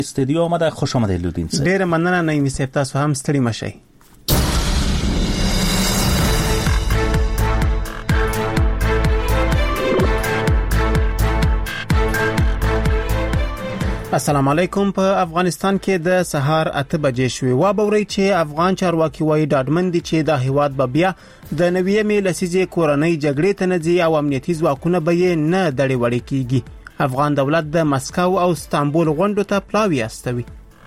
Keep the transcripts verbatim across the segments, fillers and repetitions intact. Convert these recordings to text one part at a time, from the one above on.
استودیو آمده، خوش آمدید لودین صاحب. ډیر مننه نعیم صاحب، تاسو هم ستړي مشئ. السلام علیکم. په افغانستان کې د سهار اته بجې شوې. وا بوري چې افغان چارواکي وایي ډاډمن دي چې د هیواد به بیا د نوې مې لسیزې کورنۍ جګړې ته نه ځي او امنیتي ځواکونه به یې نه دړې وړې کیږي. افغان دولت د مسکو او استانبول غونډو ته پلاوی استوي.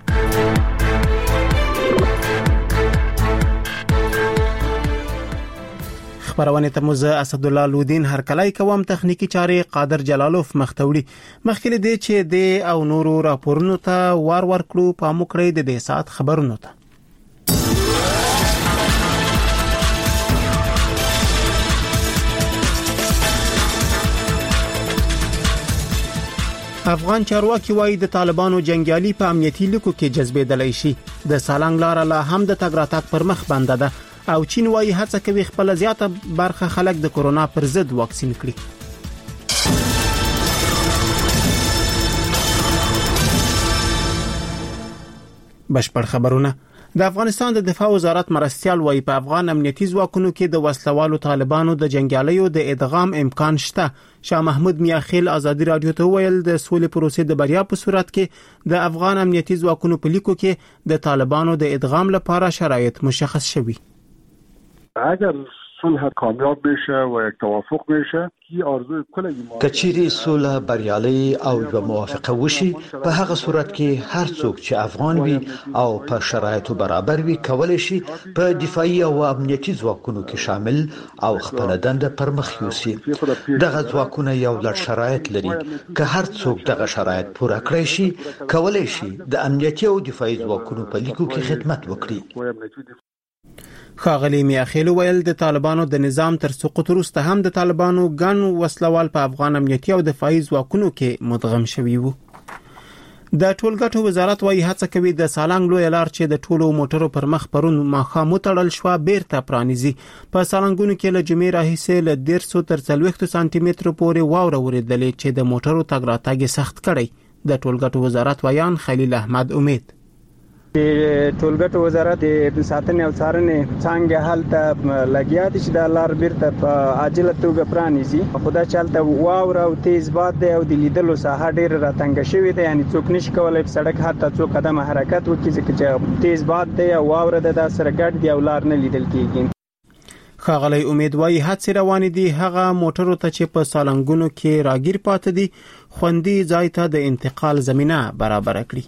خبرونه ته موزه اسد الله لودین هر کله کوم تخنیکی چارې قادر جلالوف مختوړي. مخکې دې چې د او نورو راپورونو ته وار ور کړو په موکړې د دې سات خبرونو ته. افغان چارواکي وایي د طالبانو جنگیالي په امنیتي لیکو کې جذبېدلای شي. د سالنګ لار له هم د تګ راتګ پر مخ بنده ده او چین وایي هڅه کوي خپل زیاته برخه خلک د کورونا پر ضد واکسین کړي. بشپړ خبرونه. د افغانستان د دفاع وزارت مرستيال وایي په افغان امنیتي ځواکونو کې د وسلوالو طالبانو د جنگیالیو د ادغام امکان شته. شاه محمود میاخیل ازادي رادیو ته ویل د سولې پروسې د بریا په صورت کې د افغان امنیتي ځواکونو په لیکو کې د طالبانو د ادغام لپاره شرایط مشخص شوي. اگر صلح کامیاب بشه و یک توافق بشه کی ارزو کله کچيري صلح بریالي او یو موافقه وشي په هغه صورت کې هر څوک چې افغان وي او په شرایطو برابر وي کولای شي په دفاعي او امنیتي ځواکونو کې شامل او خپل دنده پر مخ یوسي. دغه ځواکونه یو لړ شرایط لري. که هر څوک دغه شرایط پوره کړی شي کولای شي د امنیتي او دفاعي ځواکونو په لیکو کې خدمت وکړي. خاغلی میاخیل ویل د طالبانو د نظام تر سقوط وروسته هم د طالبانو ګن وسلوال په افغان امنیتي او دفاعي ځواکونو کې مدغم شوي وو. د ټولګټو وزارت وايي هڅه کوي د سالنګ لوی لار چې د ټولو موټرو پر مخ پرون ماخامو تړل شو بیرته پرانیزي. په سالنګونو کې له جمعې راهیسې له ډېر څو تر څلوېښت سانتي متر پورې واوره ورېدلې چې د موټرو تګ راتګ سخت کړی. د ټولګټو وزارت وایان خلیل احمد امید د ټولګټو وزارت د ساتنې او څارنې څنګه حالت لګیا دي چې د لار بیرته په عاجله توګه پرانیزي. خدای چالت واور او تیز باد دی او د لیدلو ساحه ډیر راتنګ شوې ده، یعنی څوک نشي کولای په سړک حتی څوک قدم حرکت وکړي چې تیز باد دی او واور د سره ګډ دی او لار نه لیدل کیږي. خاغلی امید وايي هڅې روان دي هغه موټرو ته چې په سالنګونو کې راګیر پاتې دي خوندي ځای ته د انتقال زمينه برابر کړي.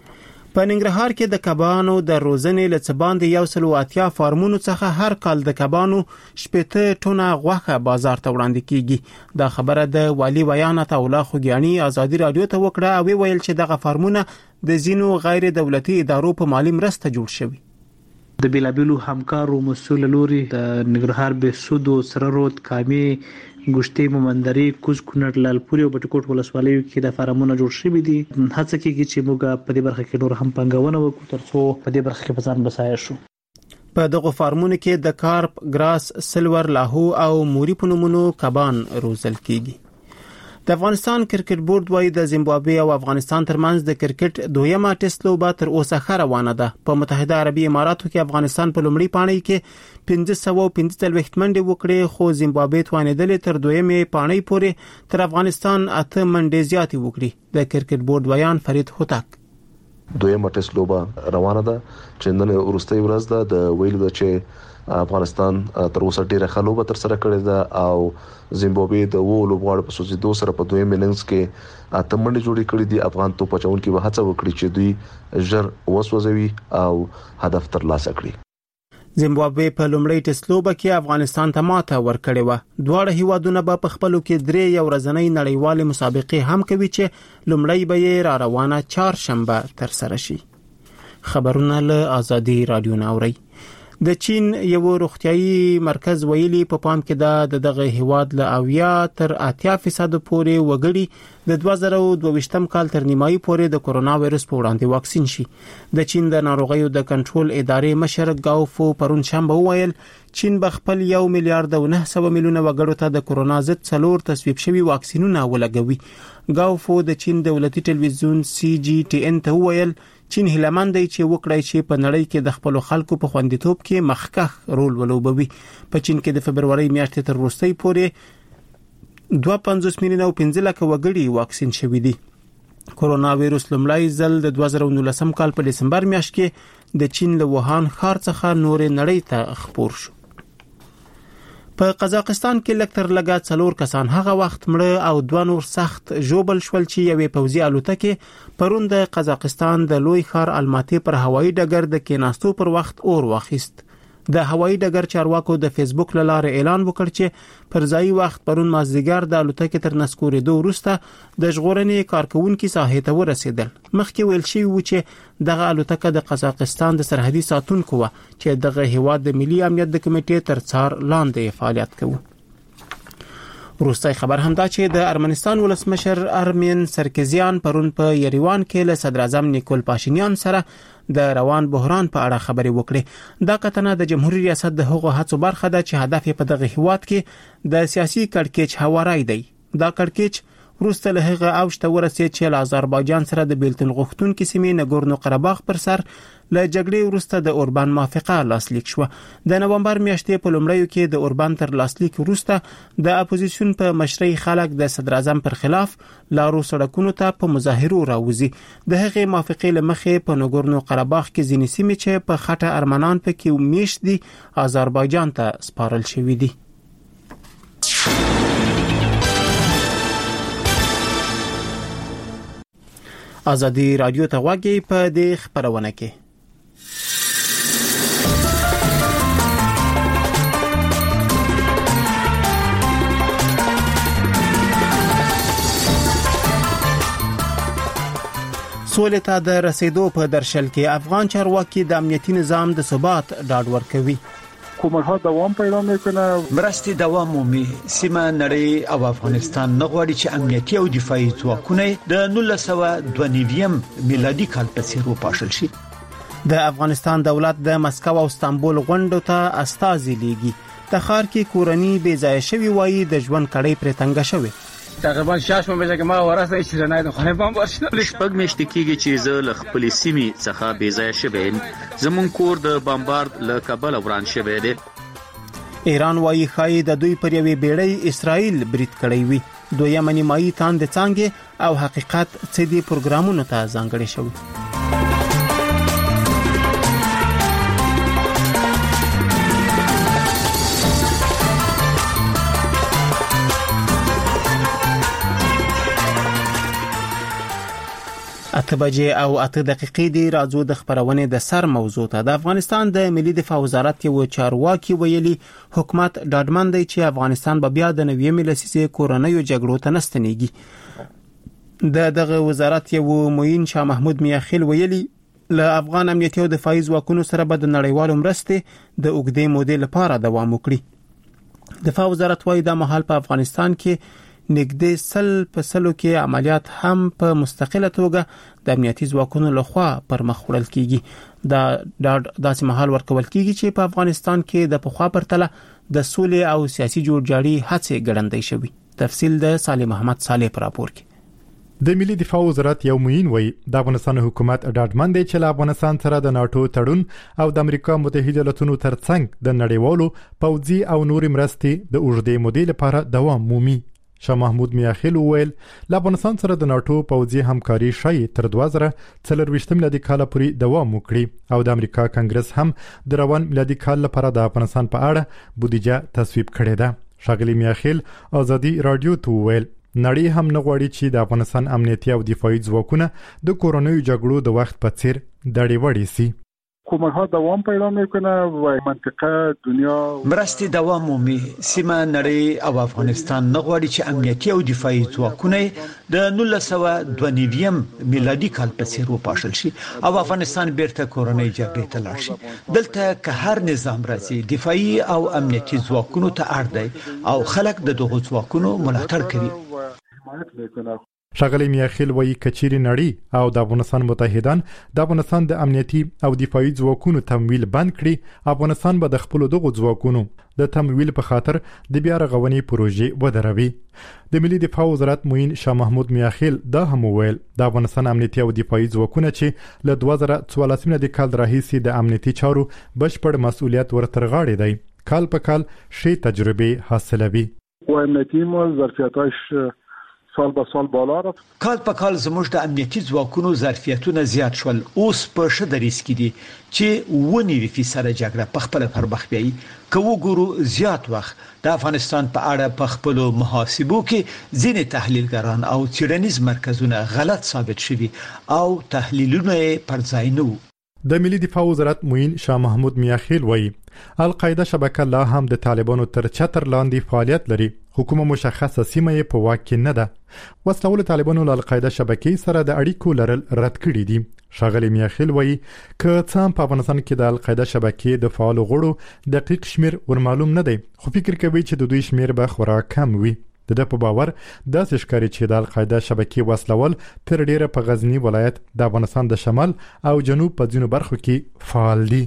په ننګرهار کې د کبانو د روزنې لڅباندې یو سل اتیا فارمونو څخه هر کال د کبانو شپږ ټنه غوښه بازار ته وړاندې کیږي. دا خبره د والی ویانت الله خوګیانی ازادي رادیو ته وکړه او ویل چې دغه فارمونه د زینو غیر دولتي ادارو په مالی مرسته جوړ شوي. د بیلابلو همکارو مسول لوري د ننګرهار به سود او سره رود کامي ګشتي مومندري کوز کونړ لالپوري او بټکوټ ولسوالیو کې د فارمونو جوړ شوي دي. هڅه کیږي چې موږ په دې برخه کې نور هم پنګونه وکړو ترڅو په دې برخه کې ځان بسایه شو. په دغه فارمونو کې د کارپ، ګراس، سلور، لاهو او موري په نومونو کبان روزل کیږي. د افغانستان کرکټ بورډ وايي د زیمبابوې او افغانستان ترمنځ د کرکټ دویمه ټیسټ لوبه تر اوسه ښه روانه ده. په متحده عربي اماراتو کې افغانستان په لومړی پاڼۍ کې پنځه سوه پنځه څلوېښت منډې وکړې خو زیمبابوې توانېدلې تر دویمې پاڼۍ پورې تر افغانستان اته منډې زیاتې وکړي. د کرکټ بورډ ویان فرید هوتک دویمه ټیسټ لوبه روانه ده چې نن وروستۍ ورځ ده. د ویلو ده چې افغانستان تر اوسه ډیره ښه لوبه تر سره کړې ده او زیمبابوې د وو لوبغاړو په سوزیدو سره په دویم اننګز کې اته منډې جوړې کړې دي. افغان توپ اچونکي به هڅه وکړي چې دوی ژر وسوځوي او هدف ترلاسه کړي. زیمبابوې په لومړی ټیسټ لوبه کې افغانستان ته ماته ورکړې و. دواړه هیوادونه به په خپلو کې درې یو ورځنۍ نړیوالې مسابقې هم کوي چې لومړی به یې را روانه چهارشنبه تر سره شي. خبرونه له ازادي رادیو ناوري. د چین یو روغتيایي مرکز ویلي په پام کې دا دغه هیواد له اویا تر اتیا فیصد پورې وګړي د دوه زره دوه ویشتم کال تر نیمایي پورې د کورونا وایرس په وړاندې واکسین شي. د چین د ناروغیو د کنټرول ادارې مشر ګاو فو پرون شنبه ویل چین به خپل یو میلیارډ او نه سوه میلیونه وګړو ته د کورونا ضد څلور تصویب شوي واکسینونه ولګوي. گاوفو د چین دولتي ټلویزیون سی جی ټي ان ته وویل چین هیلمند دی چې وکړای شي په نړۍ کې د خپل خلکو په خوندیتوب کې مخکښ رول ولوبوي. په چین کې د فبرवरी میاشتې تر وروستۍ پورې دوه پنځوس میلیونه او پنځه لکه وګړي واکسین شوي دي. کورونا وایروس لومړی ځل د دوه زره نولسم کال په دسمبر میاشت کې د چین له ووهان ښار څخه نورې نړۍ ته خپور شو. په قزاقستان کې لکتر لګا څلور کسان هغه وخت مړه او دوه نور سخت ژوبل شول چې یوې پوځي الوتکې پرون د قزاقستان د لوی ښار الماتي پر هوایي ډګر د کېناستو پر وخت اور واخیست. د هوایي ډګر چارواکو د فیسبوک له لارې اعلان وکړ چې پر ځای وخت پرون مازدیګر د الوتکې تر نسکورېدو وروسته د ژغورنې کارکونکو ساحې ته ورسېدل. مخکې ویل شوی و چې دغه الوتکه د قزاقستان د سرحدي ساتونکو و چې دغه هیواد د ملي امنیت د کمیټې تر څار لاندې فعالیت کوي. وروستي خبر هم دا چې د ارمنستان ولسمشر ارمین سرکزیان پرون په یریوان کې له صدر اعظم نیکول پاشینیان سره د روان بحران په اړه خبرې وکړې. دا کتنه د جمهوریت ریاست د هغو هڅو برخه ده چې هدف په دغه هیواد کې د سیاسي کړکېچ هوارای دی. دا کړکېچ وروسته له هغه اوج ته ورسېد چې له آذربایجان سره د بیلتون غوښتونکو سیمې نګورنو قرهباغ پر سر له جګړې وروسته د اوربان موافقه لاسلیک شو. د نومبر میاشتې په لومړیو کې د اوربان تر لاسلیک وروسته د اپوزیسیون په مشرۍ خلک د صدر اعظم پر خلاف لارو سړکونو ته په مظاهرو راوځي. د هغې موافقې لمخې په نګورنو قرهباغ کې ځینې سیمې چې په خټه ارمنان پکې میشت دي آذربایجان ته سپارل شوې دي. ازادي رادیو ته غواګي په دې خبرونه کې سولې ته د رسیدو په درشل کې افغان چارواکي د امنیتي نظام د ثبات ډاډ ورکوي. حکومت‌ها دوام پیدا میکنه، مرستې دوام مومي. سیمه نړۍ او افغانستان نه غواړي چې امنیتي او دفاعي ځواکونه د نولس سوه دوه نوي میلادي کال په څیر وپاشل شي. د افغانستان دولت د مسکو او استانبول غونډو ته استازي لیږي. د ښار کې کورنۍ بې ځای شوي وایي د ژوند کړۍ پرې تنګه شوې. تقریبا شش مو بشه که ما ورسته چې نه د خونه بم ورشنه شپږ میاشتې کېږي چې زه له خپل سیمې څخه بې ځای شوم. زمون کور د بمبارد له کابل وران شوی دی. ایران وايي خای د دوی پر یوې بیړۍ اسرائیل برید کړی وي. دویمه نیمایي تاند څنګه او حقیقت څه دي پروګرامونو ته ځانګړي شوی. اته بجې او اته دقیقې دی. راځو د خبرونې د سر موضوع ته. د افغانستان د ملي دفاع وزارت یو چارواکي ویلي حکومت ډاډمن دی چې افغانستان به بیا د نوې ملسیسي کورونیو جګړو ته نستنیږي. د دغه وزارت یو معین شاه محمود میاخیل ویلي له افغان امنیتي او دفاعي ځواکونو سره به د نړیوالو مرستې د اوږدې مودې لپاره دوام وکړي. دفاع وزارت وايي د مهال په افغانستان کې نګدې سل په سلو کې عملیات هم په مستقله توګه د امنیتي ځواکونو لخوا پر مخ وړل کیږي. دا داسې مهال ورکول کیږي چې په افغانستان کې د پخوا پرتله د سولې او سیاسي جوړجاړي هڅې ګړندۍ شوي. تفصیل د صالح محمد صالح پر راپور کې. د ملي دفاع وزارت یو معین وی د افغانستان حکومت ډاډمن دی چې له افغانستان سره د ناتو تړون او د امریکا متحده ایالاتونو ترڅنګ د نړیوالو پوځي او نوري مرستې د اوږدې مودې لپاره دوام مومي. شاه محمود میاخیل ویل له افغانستان سره د ناتو پوځي همکاري شای تر دوه زره څلرويشت میلادي کال پورې دوام وکړي او د امریکا کانګرس هم د روان میلادي کال لپاره د افغانستان په اړه بودیجه تصویب کړې ده. ښاغلي میاخیل ازادي رادیو ته ویل نړۍ هم نه غواړي چې د افغانستان امنیتي او دفاعي ځواکونه د کورونیو جګړو د وخت په څیر دړې وړي سي. حکومت‌ها دوام پیدا میکنه و منطقه دنیا مرستې دوام مومي. سیمه نړۍ او افغانستان نه غواړي چې امنیتي او دفاعي ځواکونه د نولس سوه دوه نوي میلادي کال په څیر وپاشل شي او افغانستان بیرته کورنۍ جګړې ته لاړ شي. دلته که هر نظام راځي دفاعي او امنیتي ځواکونو ته اړ دی او خلک د دغو ځواکونو ملاتړ کوي. ښاغلی میاخیل وایي کچيري نړۍ او د افغانستان متحدان د افغانستان د امنیتي او دفاعي ځواکونو تمویل بند کړي، افغانستان به د خپل دغو ځواکونو د تمویل په خاطر د بیا رغونې پروژې ودروي. د ملي دفاع وزارت معین شاه محمود میاخیل دا هم وویل د افغانستان امنیتي او دفاعي ځواکونه چې له دوه زره څوارلس د کال راهیسې د امنیتي چارو بشپړ مسؤلیت ورتر غاړې دی، کال په کال ښې تجربې حاصلوي. و امنیتي مو ظرفیتاش سال به سال بالا رفت. کال په کال زموږ د امنیتي ځواکونو ظرفیتونه زیات شول، اوس په ښه دریځ کې دي چې ونیوي فیصده جګړه په خپل پر مخ بیایي. که وګورو زیات وخت د افغانستان په اړه په خپل محاسبو کې ځینې تحلیلګران او څېړنیز مرکزونه غلط ثابت شوي او تحلیلونه پر ځای نه وو. د ملي دفاع وزارت معین شاه محمود میاخیل وایي القاعده شبکه لا هم د طالبانو تر چتر لاندې فعالیت لري، خو کومه مشخصه سیمه یې په واک کې نه ده. وسلوال طالبانو له القاعده شبکې سره د اړیکو لرل رد کړي دي. ښاغلی میاخیل وایي که څه په افغانستان کې د القاعده شبکې د فعال غړو دقیق شمیر ورمعلوم نه دی، خو فکر کوي چې د دوی شمیر به خورا کم وي. د ده په باور داسې ښکاري چې د القاعده شبکې وسلوال تر ډیره په غزنی ولایت د افغانستان د شمال او جنوب په ځینو برخو کې فعال دي.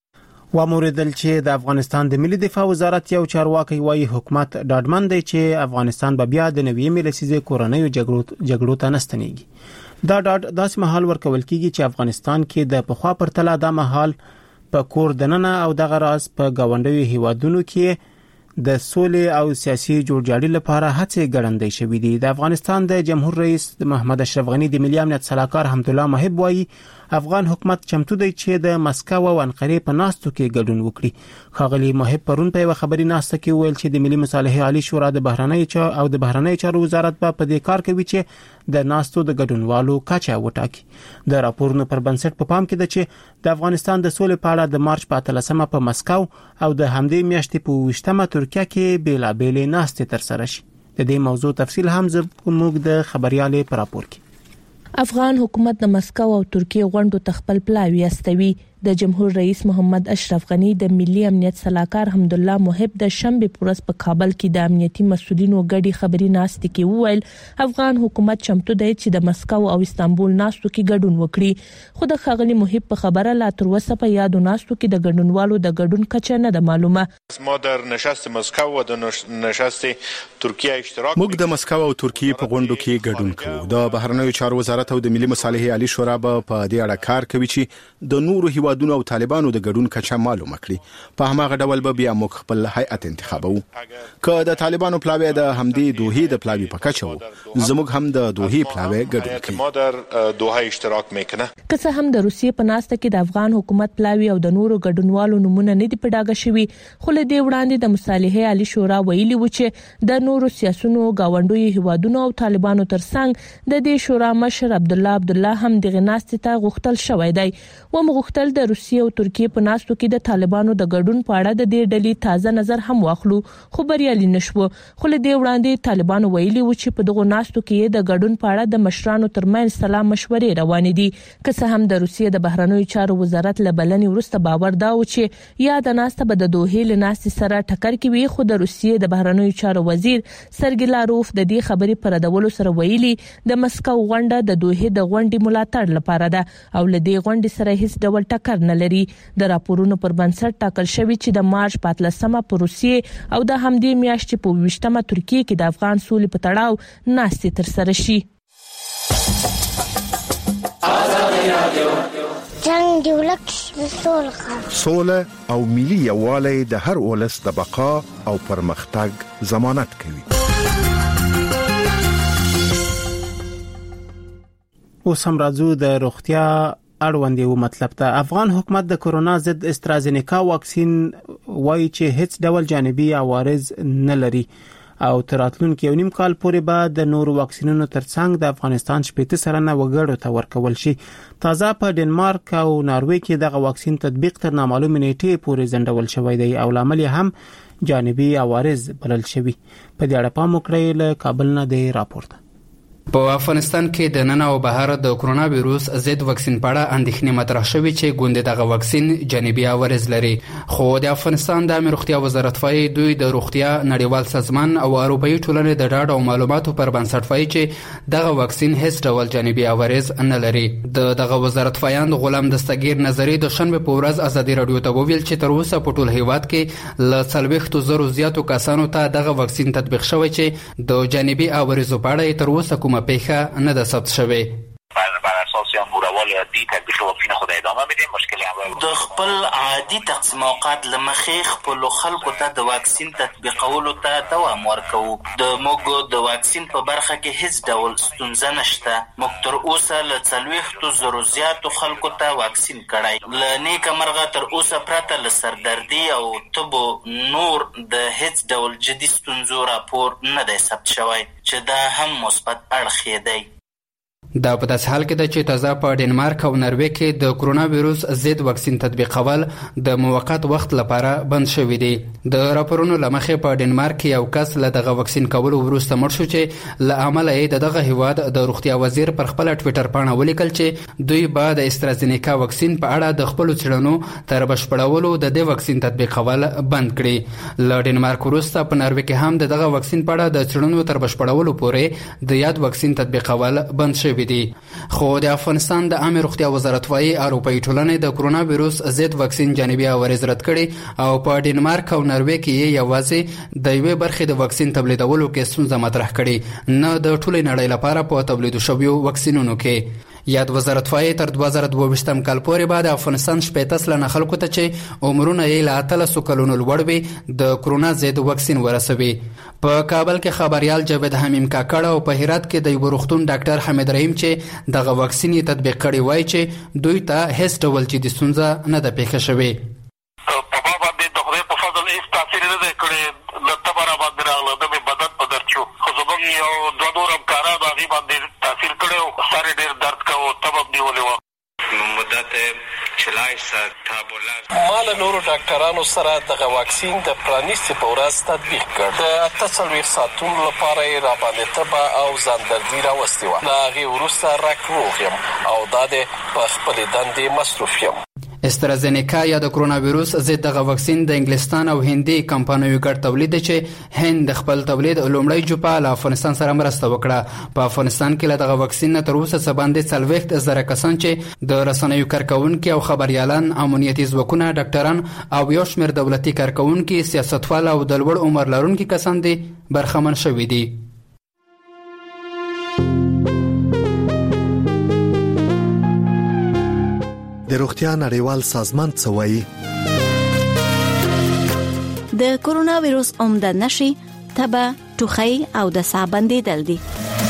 واموریدل چې د افغانستان د ملي دفاع وزارت یو چارواکي وایي حکومت ډاډمن دی چې افغانستان به بیا د نوې لسیزې کورنیو جګړو جګړو ته نستنیږي. دا ډاډ داسې مهال ورکول کیږي چې افغانستان کې د پخوا پرتله د مهال په کور دننه او د غراس په گاونډیو هیوادونو کې د سولې او سیاسي جوړجاړي لپاره هڅې ګړندې شوې دي. د افغانستان د جمهور رئیس محمد اشرف غنی د ملي امنیت سلاکار حمدالله محب وایي افغان حکومت چمتو دی چې د مسکو او انقرې په ناستو کې ګډون وکړي. ښاغلی محب پرون په یو خبري ناسته کې ویل چې د ملي مصالحې عالی شورا د بهرنۍ چارو او د بهرنۍ چارو وزارت په دې کار کوي چې د ناستو د ګډونوالو کچه وټاکي. د راپورونو پر بنسټ په پام کې ده چې د افغانستان د سولې په اړه د مارچ په اتلسمه په مسکو او د همدې میاشتې په وشتمه ترکیه کې بیلابېلې ناستې ترسره شي. د دې موضوع تفصیل هم زموږ د خبريالې پر راپور کې. افغان حکومت د مسکو او ترکیه غونډو تخپل پلاوی استوي. د جمهور رئیس محمد اشرف غنی د ملي امنیت سلاکار حمدالله محب د شنبه پورس په کابل کې د امنیتي مسؤلینو غړي خبري ناستې کې وویل افغان حکومت چمتو دی چې د مسکو او استانبول ناستو کې ګډون وکړي، خو د خاغلی محب په خبره لا تر اوسه په یادو ناستو کې د ګډونوالو د ګډون کچه نه ده معلومه. ما در نشست مسکو و د نشست ترکیه اشتراک موږ د مسکو او ترکیه په غونډو کې ګډون کوو. د بهرنیو چارو وزارت او د ملي مصالحې عالی شورا په دې اړه کار کوي چې د نورو هیوادونو او طالبانو د ګډون کچه معلومه کړي. په هماغه ډول به بیا موږ خپل هیئت انتخابو. که د طالبانو پلاوی د همدې دوحې د پلاوی په کچه وو، زموږ هم د دوحې پلاوی ګډون کوي. ما در دوحه اشتراک میکنه. که څه هم د روسیې په ناسته کې د افغان حکومت پلاوی او د نورو ګډونوالو نمونه نه دي پډاګه شوي، خو له دې وړاندې د مصالحې عالی شورا ویلي و چې د نورو سیاسيونو گاونډیو هیوادونو او طالبانو ترڅنګ د دې شورا مشر عبد الله عبد الله هم دغه ناستې ته غوښتل شوی دی. و مغختل د روسیې او ترکیه په ناستو کې د طالبانو د ګډون په اړه د دې ډلې تازه نظر هم واخلو، خو بریالي نشو. خو له دې وړاندې طالبانو ویلي و چې په دغه ناستو کې د ګډون په اړه د مشرانو ترمنځ سلا مشورې روانې دي. که څه هم د روسیې د بهرنیو چارو وزارت له بلنې وروسته باور دا و چې یا د ناسته به د دوحې له ناستې سره ټکر کوي، خو د روسیې د بهرنیو چارو وزیر سرګی لاروف د دې خبرې پر ردولو سره ویلي د مسکو غونډه د دوحې د غونډې ملاتړ لپاره ده او له دې غونډې سره هیڅ ډول ټکر نه لري. د راپورونو پر بنسټ ټاکل شوی چې د مارچ په اتلسمه په روسیې او د همدې میاشتې په وشتمه ترکیه کې د افغان سولې په تړاو ناستې ترسره شي. جنگ دی ولک سوله او ملي یووالی د هر ولس د بقا او پرمختګ ضمانت کوي. اوس هم راځو د روغتیا اړوند یو مطلب ته. افغان حکومت د کورونا ضد استرازینیکا واکسین وایي چې هیڅ ډول جانبي عوارض نه لري او تر راتلونکي یو نیم کال پورې به د نورو واکسینونو ترڅنګ د افغانستان شپږ سلنه وګړو ته ورکول شي. تازه په ډنمارک او ناروې کې دغه واکسین تطبیق تر نامعلوم نیټې پورې ځنډول شوی دی او لامل هم جانبي عوارض بلل شوی. په دې اړه پام وکړئ. له کابل نه دی راپورته. په افغانستان کې د نن او بهر د کرونا وایروس ضد واکسین په اړه اندېښنې مطرح شوې چې ګوندې دغه واکسین جانبي عوارض لري، خو د افغانستان د عامه روغتیا وزارت وايي دوی د روغتیا نړیوال سازمان او اروپایي ټولنې د ډاډ او معلوماتو پر بنسټ وايي چې دغه واکسین هیڅ ډول جانبي عوارض نه لري. د دغه وزارت وایاند غلام دستگیر نظری د شنبه په ورځ ازادي رادیو ته وویل چې تر اوسه په ټول هیواد کې ل څلوېښتو زرو زیاتو کسانو ته دغه واکسین تطبیق شوی چې د جانبي عوارضو په اړه تر اوسه کومه پیښه نه ده ثبت شوې. بر اساس امورال عادی تطبیق واکسین خود ادامه میدیم. مشکل اول د خپل عادي تقسیم اوقات لمخې خپل خلکو ته د واکسین تطبیقولو ته دوام ورکوو. د موږ د واکسین په برخه کې هیڅ ډول ستونزه نشته. موږ تر اوسه له څلوېښتو زرو زیاتو خلکو ته واکسین کړی. له نیکه مرغه تر اوسه پرته له سردردي او تبو نور د هیڅ ډول جدي ستونزو راپور نه دی ثبت شوی چې دا هم مثبت اړخ یې دی. دا په داسې حال کې ده چې تازه په ډنمارک او نروې کې د کرونا وایروس ضد واکسین تطبیقول د موقت وخت لپاره بند شوي دي. د راپورونو له مخې په ډنمارک کې یو کس له دغه واکسین کولو وروسته مړ شو چې له امله یې د دغه هیواد د روغتیا وزیر پر خپل ټویټر پاڼه ولیکل چې دوی به د استرازینیکا واکسین په اړه د خپلو څېړنو تر بشپړولو د دې واکسین تطبیقول بند کړي. له ډنمارک وروسته په نروې کې هم د دغه واکسین په اړه د څېړنو تر بشپړولو پورې د یاد واکسین تطبیقول بند شوي دي. خو د افغانستان د عامه روغتیا وزارت وايي اروپایي ټولنې د کرونا وایروس ضد واکسین جانبي عوارض رد کړي او په ډنمارک او نروې کې یوازې د یوې برخې د واکسین تولیدولو کې ستونزه مطرح کړي، نه د ټولې نړۍ لپاره په تولید شویو واکسینونو کې. یاد وزارت وايي تر دوه زره دوه ویشتم کال پورې به د افغانستان شپېته سلنه خلکو ته چې عمرونه یې له اتلسو کلونو لوړ وي د کرونا ضد واکسین ورسوي. په کابل کې خبريال جاوید حمیم کاکړ او په هرات کې د یو روغتون ډاکټر حمید رحیم چې دغه واکسین یې تطبیق کړی وای چې دوی ته هیڅ ډول جدي ستونزه نه ده پیښه شوې. په ما باندې د خدای په فضل هیڅ تاثیر نه دی کړی. د تبه را باندې راغله، د مې بدن په درد شو، خو زموږ یو دوه نور همکاران هغې باندې تاثیر کړی و. سر یې ډېر درد کوه، تبه هم نیولې وه. مدت چلایش تا بولاس ما له نورو ډاکټرانو سره دغه واکسین د پرانیستې په ورځ تطبیق کړ. د اته څلوېښت ساعتونو لپاره یې راباندې تبه او ځاندردي راوستې وه. له هغې وروسته رک روغ یم او دا دی په خپلې دندې مصروف یم. استرازینیکا یا د کرونا وایروس ضد دغه واکسین د انګلستان او هندي کمپنیو ګډ تولید دی چې هند د خپل تولید لومړی جوپه له افغانستان سره مرسته وکړه. په افغانستان کې له دغه واکسین نه تر اوسه څه باندې څلوېښت زره کسان چې د رسنیو کارکوونکي او خبریالان، امنیتي ځواکونه، ډاکټران او یو شمېر دولتي کارکوونکي، سیاستوال او د لوړ عمر لرونکي کسان دي برخمن شوي دي. د روغتیا نړیوال سازمان څه وایي؟ د کرونا وایروس عمده نښې تبه، ټوخی او د ساه بندېدل دي.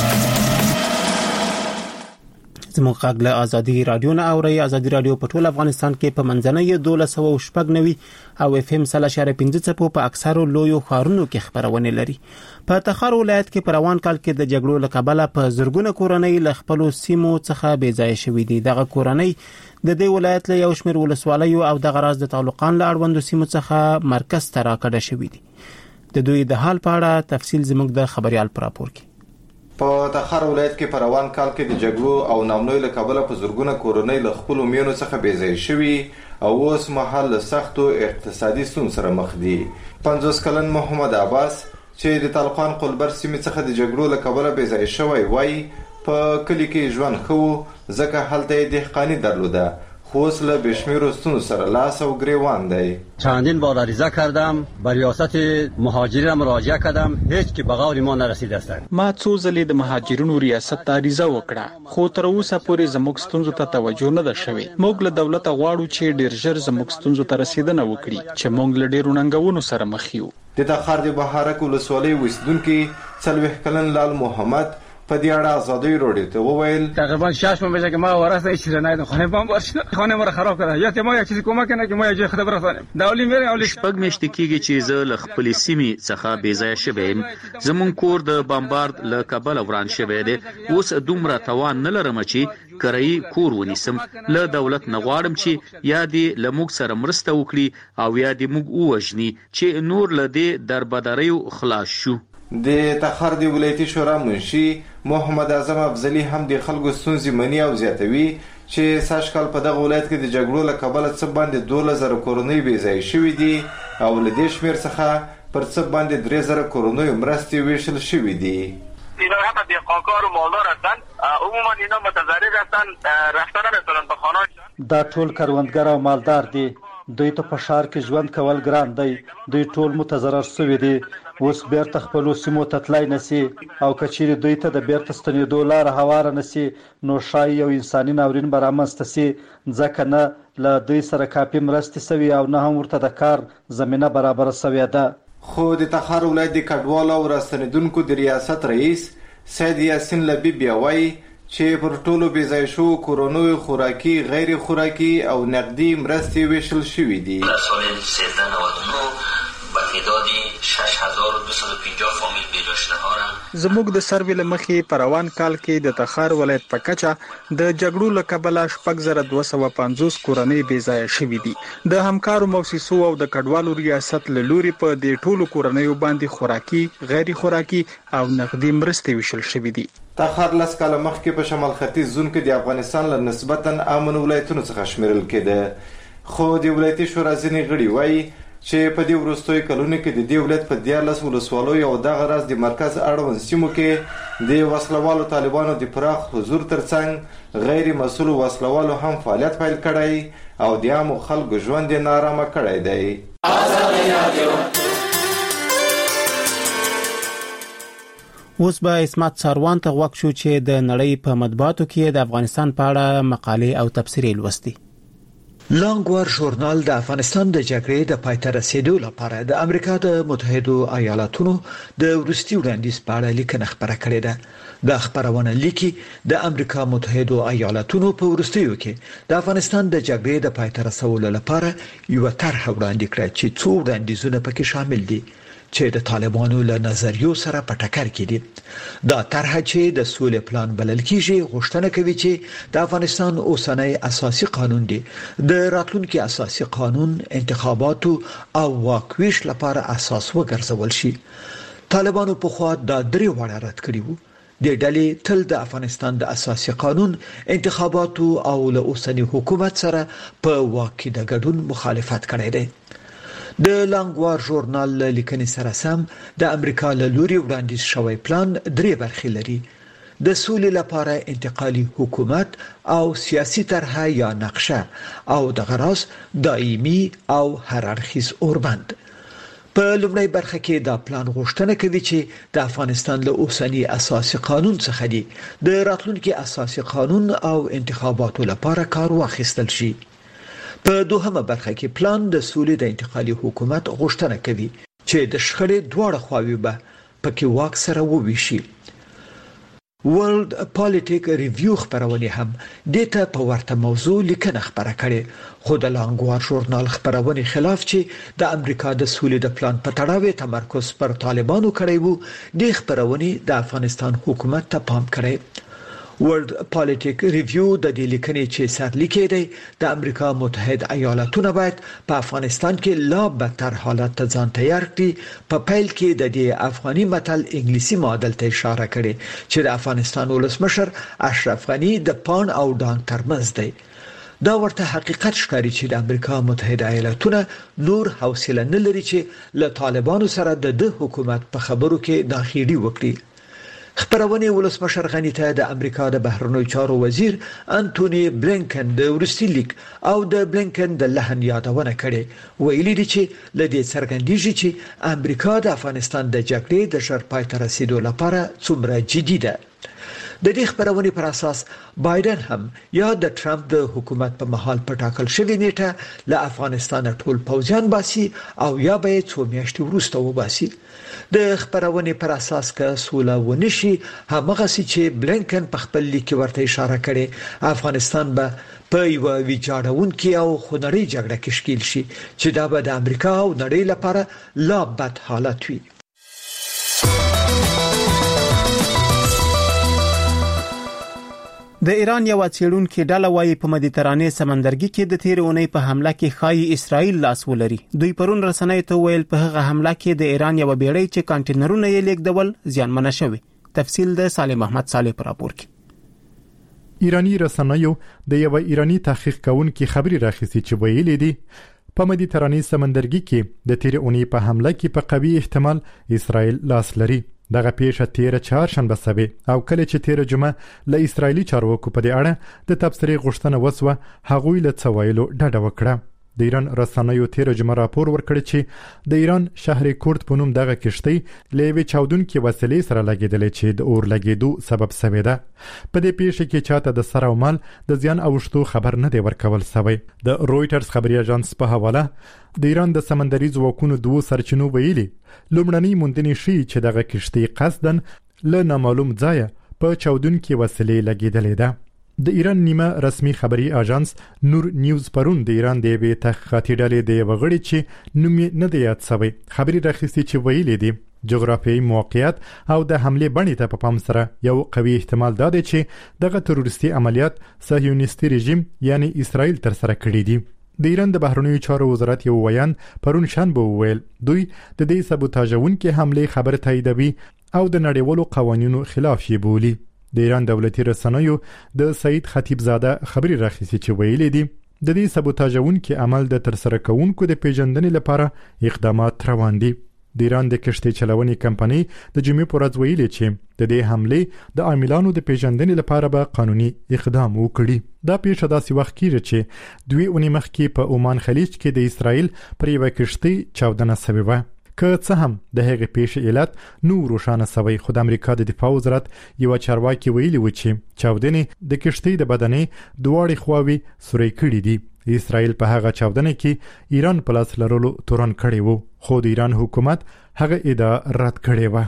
زموږ غږ له ازادي رادیو نه اوري. ازادي رادیو په ټول افغانستان کې په منځنۍ دولس سوه شپږ نوي او اف ام سل اشاره پنځه څپو په اکثرو لویو ښارونو کې خبرونه لري. په تخار ولایت کې په روان کال کې د جګړو له کبله په زرګونه کورنۍ له خپلو سیمو څخه بې ځایه شوې دي. دغه کورنۍ د دې ولایت له یو شمېر ولسوالیو او د غراز د تعلقان له اړوندو سیمو څخه مرکز ته راکډه شوې دي. د دوی د حال په اړه تفصیل زموږ د خبريال پر راپور کې. په تخار ولایت کې په روان کال کې د جګړو او نامنوي له کبله په زرګونه کورنۍ له خپلو مېنو څخه بې ځایه شوي او اوس مهال له سختو اقتصادي ستونزو سره مخ دي. پنځوس کلن محمد عباس چې د طالقان قلبر سیمې څخه د جګړو له کبله بې ځایه شوی وایي په کلی کې ژوند ښه و ځکه هلته یې دهقاني درلوده، خو اوس له بېشمېرو ستونزو سره لاس او گریوان دی. چندین بار عریضه کردم، به ریاست مهاجرین مراجعه کردم، هیچ کی به غور ما نرسیده است. ما څو ځلې د مهاجرینو ریاست ته عریضه وکړه، خو تر اوسه پورې زموږ ستونزو ته توجه نه ده شوې. موږ له دولت غواړو چې ډیر ژر زموږ ستونزو ته رسیدنه وکړي چې موږ له ډیرو ننګونو سره مخ یو. د تخار د بهارک ولسوالۍ اوسیدونکي څلوېښت کلن لال محمد په دې اړه ازادي رادیو ته وویل تقریبا شش ماه میشه که ما وارث هیچ چیز ندیدم. خانه بام برشته، خانه ما رو خراب کرده. یا ما یک چیزی کمک کنه که ما یه جای خود برسانیم. دولی میره اولی شپږ میاشتې کېږي چې زه له خپلې سیمې څخه بې ځایه شوی یم. زموږ کور د بمبارد له کبله وران شوی دی. اوس دومره توان نه لرم چې کرایي کور ونیسم. له دولت نه غواړم چې یا دې له موږ سره مرسته وکړي او یا دې موږ ووژني چې نور له دې دربدریو خلاص شو. د تخار د ولایتي شورا منشي محمد اعظم افضلي هم د خلکو ستونزې مني او زیاتوي چې سږ کال په دغه ولایت کې د جګړو له کبله څه باندې دولس زره کورنۍ بېځایه شوي دي او له دې شمېر څخه پر څه باندې درې زره کورنیو مرستې ویشل شوي دي. اینا هم دهقانکار و مالدار هستند، عموما اینا متضرر هستند، رفتن نمیتونن به خانه‌شان. دا ټول کروندګر او مالدار دي، دوی ته په ښار کې ژوند کول ګران دی، دوی ټول متضرر شوي دي، اوس بیرته خپلو سیمو ته تلای نشي او که چیرې دوی ته د بیرته ستنېدو لاره هواره نشي نو ښایي یو انساني ناورین به رامنځته سي، ځکه نه له دوی سره کافي مرستې سوي او نه هم ورته د کار زمینه برابره سوې ده. خو د تخار ولایت د کډوالو او راستنېدونکو د ریاست رئیس سید یاسین لبی بیا وایي چې پر ټولو بېځایه شوو کورنیو خوراکي غیر خوراکي او نقدي مرستې ویشل شوي دي. در سال سیزده نود و نه به تعداد شش هزار و دویست و پنجاه فامیل بېجا ها را زموږ د سروې له مخې په روان کال کې د تخار ولایت په کچه د جګړو له کبله شپږ زره دوه سوه پنځوس کورنۍ بېځایه شوي دي. د همکارو موسسو او د کډوالو ریاست له لوري په دې ټولو کورنیو باندې خوراکي غیر خوراکي او نقدي مرستې ویشل شوي دي. تخار لس کاله مخکې په شمال ختیځ زون کې د افغانستان له نسبتا امن ولایتونو څخه شمیرل کېده، خو د ولایتي شورا ځینې غړي وایي چې په دې وروستیو کلونو کې د دې ولایت په دیارلس ولسوالیو او دغه راز د مرکز اړوند سیمو کې د وسلوالو طالبانو د پراخ حضور ترڅنګ غیر مسؤلو وسلوالو هم فعالیت پیل کړی او د عامو خلکو ژوند یې نارامه کړی دی. اوس به اسمت ساروان ته غوږ شو چې د نړۍ په مطبوعاتو کې د افغانستان په اړه مقالې او تبصرې لوستي. لانګوار ژورنال د افغانستان د جګړې د پای ته رسیدو لپاره د امریکا د متحدو ایالاتونو د وروستي وړاندیز په اړه لیکنه خپره کړې ده. د خبرونه لیکي د امریکا متحدو ایالاتونو په وروستیو کې د افغانستان د جګړې د پای ته رسولو لپاره یو طرح وړاندې کړ چې څو وړاندیزونه پکې شامل دي چې د طالبانو له نظریو سره په ټکر کې دي. دا طرح چې د سولې پلان بلل کیږي غوښتنه کوي چې د افغانستان اوسنۍ اساسي قانون دی د راتلونکي اساسي قانون انتخاباتو او واکویش لپاره اساس وګرځول شي. طالبانو په خوا دا درې وړه رد کړي وو. د ډلې تل د افغانستان د اساسي قانون انتخاباتو او له اوسنی حکومت سره په واقع د ګډون مخالفت کړی دی. د لانګوار ژورنال لیکنې سره سم د امریکا له لوري وړاندیز شوی پلان درې برخې لري: د سولې لپاره انتقالي حکومت او سیاسي طرح یا نقشه او د غراس دایمي او هر اړخیز اوربند. په لومړی برخه کې دا پلان غوښتنه کوي چې د افغانستان له اوسنی اساسي قانون څخه دی د راتلونکي اساسي قانون او انتخاباتو لپاره کار واخیستل شي. په دوهمه برخه کې پلان د سولې د انتقالي حکومت غوښتنه کوي چې د شخړې دواړه خواوې به پکې واک سره وویشي. ورلد پالیټیک ریویو خبرونه هم د ته په ورته موضوع لیکنه خبره کړي، خو د لانګوار ژورنال خبرونه خلاف چې د امریکا د سولې د پلان په تړاو تمرکز پر طالبانو کړی وو د خبرونه د افغانستان حکومت ته پام کړی. ورلد پالیټیک ریویو د دې لیکنې چې سرلیکي دی د امریکا متحد ایالاتونو باید په افغانستان کې لا بدتر حالت ته ځان تیار کړي. په پیل کې د دې افغاني متل انګلیسي معادل ته اشاره کړي چې د افغانستان ولسمشر اشرف غنی د پان او ډان ترمنځ دی. دا ورته حقیقت ښکاري چې د امریکا متحد ایالاتونو نور حوصله نه لري چې له طالبانو سره د حکومت په خبرو کې داخلي وکړي. خبرونه ولسمشر غنی ته د امریکا د بهرنیو چارو وزیر انټونی بلینکن د ورستي لیک او د بلینکن د لحن یادونه کړي. ویلي دي چې لدې څرګندېږي چې امریکا د افغانستان د جګړې د ژر پای ته رسیدو لپاره څومره جدي ده. د دې خبرونې پر اساس بایدن هم یا د ټرمپ د حکومت په محل په ټاکل شوی نیټه له افغانستان ټول پوځیان باسي او یا به څو میاشتې وروسته وباسي. د خبرونې پر اساس که سوله ونشي همغه چې بلینکن په خپل لیک ورته اشاره کړي افغانستان به په یو ویجاړونکي او خونړۍ جګړه کې ښکیل شي چې دا به د امریکا او نړۍ لپاره لا بد حالت وي. د ایران یو څېړونکو ډله وايي په مدیترانې سمندرګي کې د تیر اونۍ په حمله کې خای اسرائیل لاس ولري. دوی پرون رسنۍ ته ویل په هغه حمله کې د ایران یو بیړۍ چې کانټینرونه یې لیږدول زیانمنه شوی. تفصیل د صالح محمد صالح پر راپور کې. ایرانی رسنیو د یو ایرانی تحقیق کوونکي خبري راخصي چې ویلي دي په مدیترانې سمندرګي کې د تیر اونۍ په حمله کې په قوي احتمال اسرائیل لاس لري. دغه پیښه تیر چهارشنبه سبي او کله چې تیر جمعه له اسرایلی چارواکو په دې اړه د تبصرې غوښتنه وسوه هغوی له څوایلو ډډه وکړه. د ایران رسنیو تیر جمعه راپور ورکړ چې د ایران شهر کورد په نوم دغه کشتۍ له یوې چاودونکې وسیلې سره لګېدلې چې د اور لګېدو سبب شوې ده. په دې پیښه کې چاته د سر او مال د زیان اوښتو خبر نه دی ورکول شوی. د رويټرز خبري اژانس په حواله د ایران د سمندري ځواکونو دوه سرچینو ویلي لومړنۍ موندنې شي چې دغه کشتۍ قصدن له نامعلوم ځایه په چاودونکې وسیلې لګېدلې ده. د ایران نیمه رسمي خبري اژانس نور نیوز پرون د ایران د یوې تحقیقاتي ډلې د یوه غړي چې نوم یې نه دی یاد شوی خبري راخیستي چې ویلي دي جغرافیایي موقعیت او د حملې بڼې ته په پام سره یو قوي احتمال دا دی چې دغه تروریستي عملیات صهیونیستي رژیم یعنی اسرائیل تر سره کړی دي. د ایران د بهرنیو چارو وزارت یو ویان پرون شنبه وویل دوی د دې سبوتاژونکې حملې خبر تاییدوي او د نړیوالو قوانینو خلاف یې بولي. د ایران دولتي رسنیو د سعید خطیبزاده خبري راخصي چې ویلي دي د دې سبوتاژونکې عمل د ترسره کوونکو د پیژندنې لپاره اقدامات روان دي. د ایران د کشتۍ چلونې کمپنۍ د جمعې په ورځ ویلي چې د دې حملې د عاملانو د پیژندنې لپاره به قانوني اقدام وکړي. دا پیښه داسې وخت کېږي چې دوی اونۍ مخکې په عمان خلیج کې د اسرائیل پر یوه کشتۍ چاودنه شوې وه. که څه هم د هغې پیښې علت نو روښانه شوی خو د امریکا د دفاع وزارت یو چارواکي ویلي و چې چاودنې د کشتۍ د بدنې دواړې خواوې سوري کړي دي. اسرائیل په هغه چاودنه کې ایران په لاس لرلو تورن کړی وو خو د ایران حکومت هغه ادعا رد کړې وه.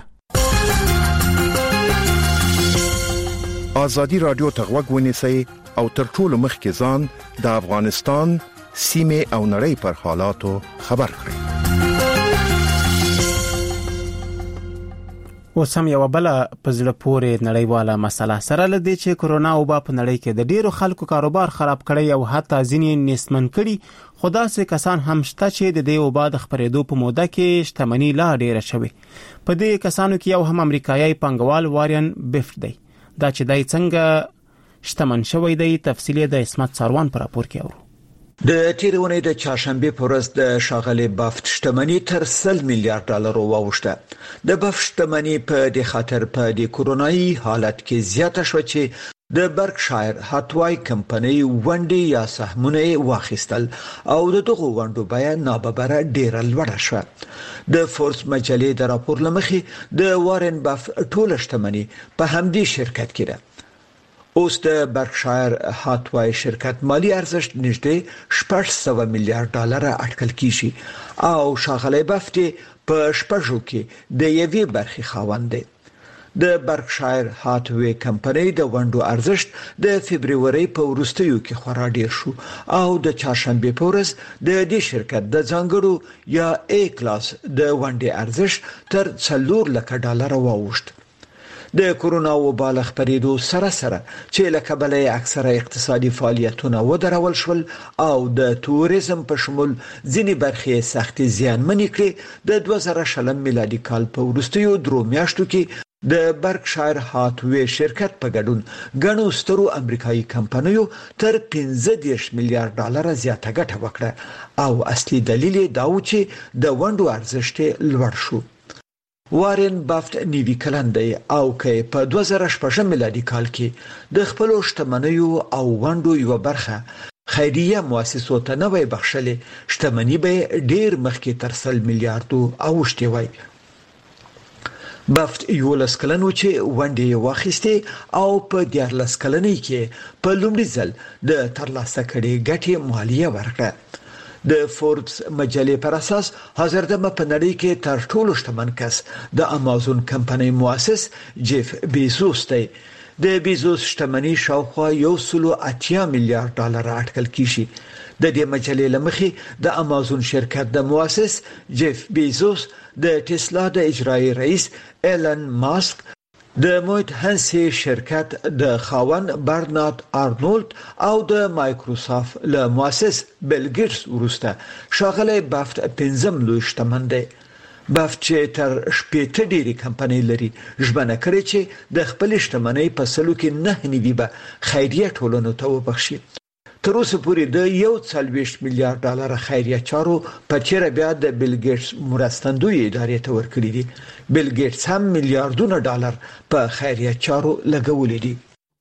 ازادي رادیو ته غوږ ونیسئ او تر ټولو مخکې ځان د افغانستان سیمه او نړۍ پر حالاتو خبر کړئ. اوس هم یو بل په زړه پورې نړیواله مسله سره لدې چې کورونا وبا په نړۍ کې د ډیرو خلکو کاروبار خراب کړی او حتی ځینې نسمن کړي. خو داسې کسان هم شته چې د دې وبا د خپرېدو په موده کې شتمني لا ډیره شوې. په دې کسانو کې یو هم امریکایي پانګوال وارین بفټ دی. دا چې دای څنګه شتمن شوی دی تفصیل د اسمت ساروان پر راپور کې اورو. د تیرونې د چهارشنبه په ورځ د شاغلي بافت شتمنۍ تر سل میلیارډ ډالر واوښته. د بافت شتمنۍ په د خاطر په د کورونایي حالت کې زیاته شو چې د برکشایر هاتوای کمپنۍ ونډې یا سهمونه واخیستل او د دغه ونډو بیه ناببره ډیره لوړه شوه. د فورس مجلې د راپور لمخې د وارن بافت ټول شتمنۍ په همدې شرکت کې ده. اوس د برکشایر هاتوای شرکت مالی ارزښت نږدې شپږ سوه میلیارډ ډالر اټکل کیږي او شاغلی بافت په شپږو کې د یوې برخې خاوند دی. د برکشایر هاتوای کمپنۍ د ونډو ارزښت د فبرवरी په وروستیو کې خورا ډیر شو او د چهارشنبه په ورځ د دې شرکت د ځانګړو یا A کلاس د ونډې ارزښت تر څلور لک ډالر واوښت. د کورونا وبا له خپرېدو سره سره چې له کبله اکثره اقتصادي فعالیتونه ودرول شول او د توریزم په شمول ځینې برخې سختي زیانمنې کړې. د دوه زره شلم میلادي کال په وروستیو درو میاشتو کې د برکشایر هاتوای شرکت په ګډون غنو سترو امریکایي کمپنیو تر پنځه دېرش میلیارډ ډالر زیاته ګټه وکړه او اصلي دلیل دا و چې د ونډو ارزښت لوړ شو. وارن بافت نیوی کلن دی او که په دوه زره شپږم میلادي کال کې د خپل شتمنیو او ونډو یو برخه خیریه مؤسسو ته نه وای بخښلې شتمنۍ به ډیر مخکې تر سل میلیارډو اوښتې وای. بافت یو لس کلن و چې ونډې واخیستې او په دیارلس کلنۍ کې په لومړي ځل د ترلاسه کړې ګټې مالیه ورکړه. د فوربس مجلې پر اساس حاضردمه په نړۍ کې تر ټولو شتمن کس د امازون کمپنۍ مؤسس جیف بیزوس دی. د بیزوس شتمنۍ شاوخوا یو سلو اتیا میلیارډ ډالر اټکل کیږي. د دې مجلې لمخې د امازون شرکت د مؤسس جیف بیزوس د ټسلا د اجرایی رئیس ایلن ماسک د مویت هانسي شرکت د خاون برنارد آرنولد او د مایکروسافت له مؤسس بیل ګیټس وروسته شاغله بافت پنځم لوی شتمن دی. بافت چې تر شپېته ډېری کمپنۍ لري ژمنه کړې چې د خپل شتمنۍ په سلو کې نه نیوي به خیریه ټولنو ته وبخشي. تر اوسه پورې د یو څلوېښت میلیارډ ډالر خیریه چارو په چیرې بیا د بیل ګیټس مرستندوی ادارې ته ورکړي دي. بیل ګیټس هم میلیارډونه ډالر په خیریه چارو لګولې دي.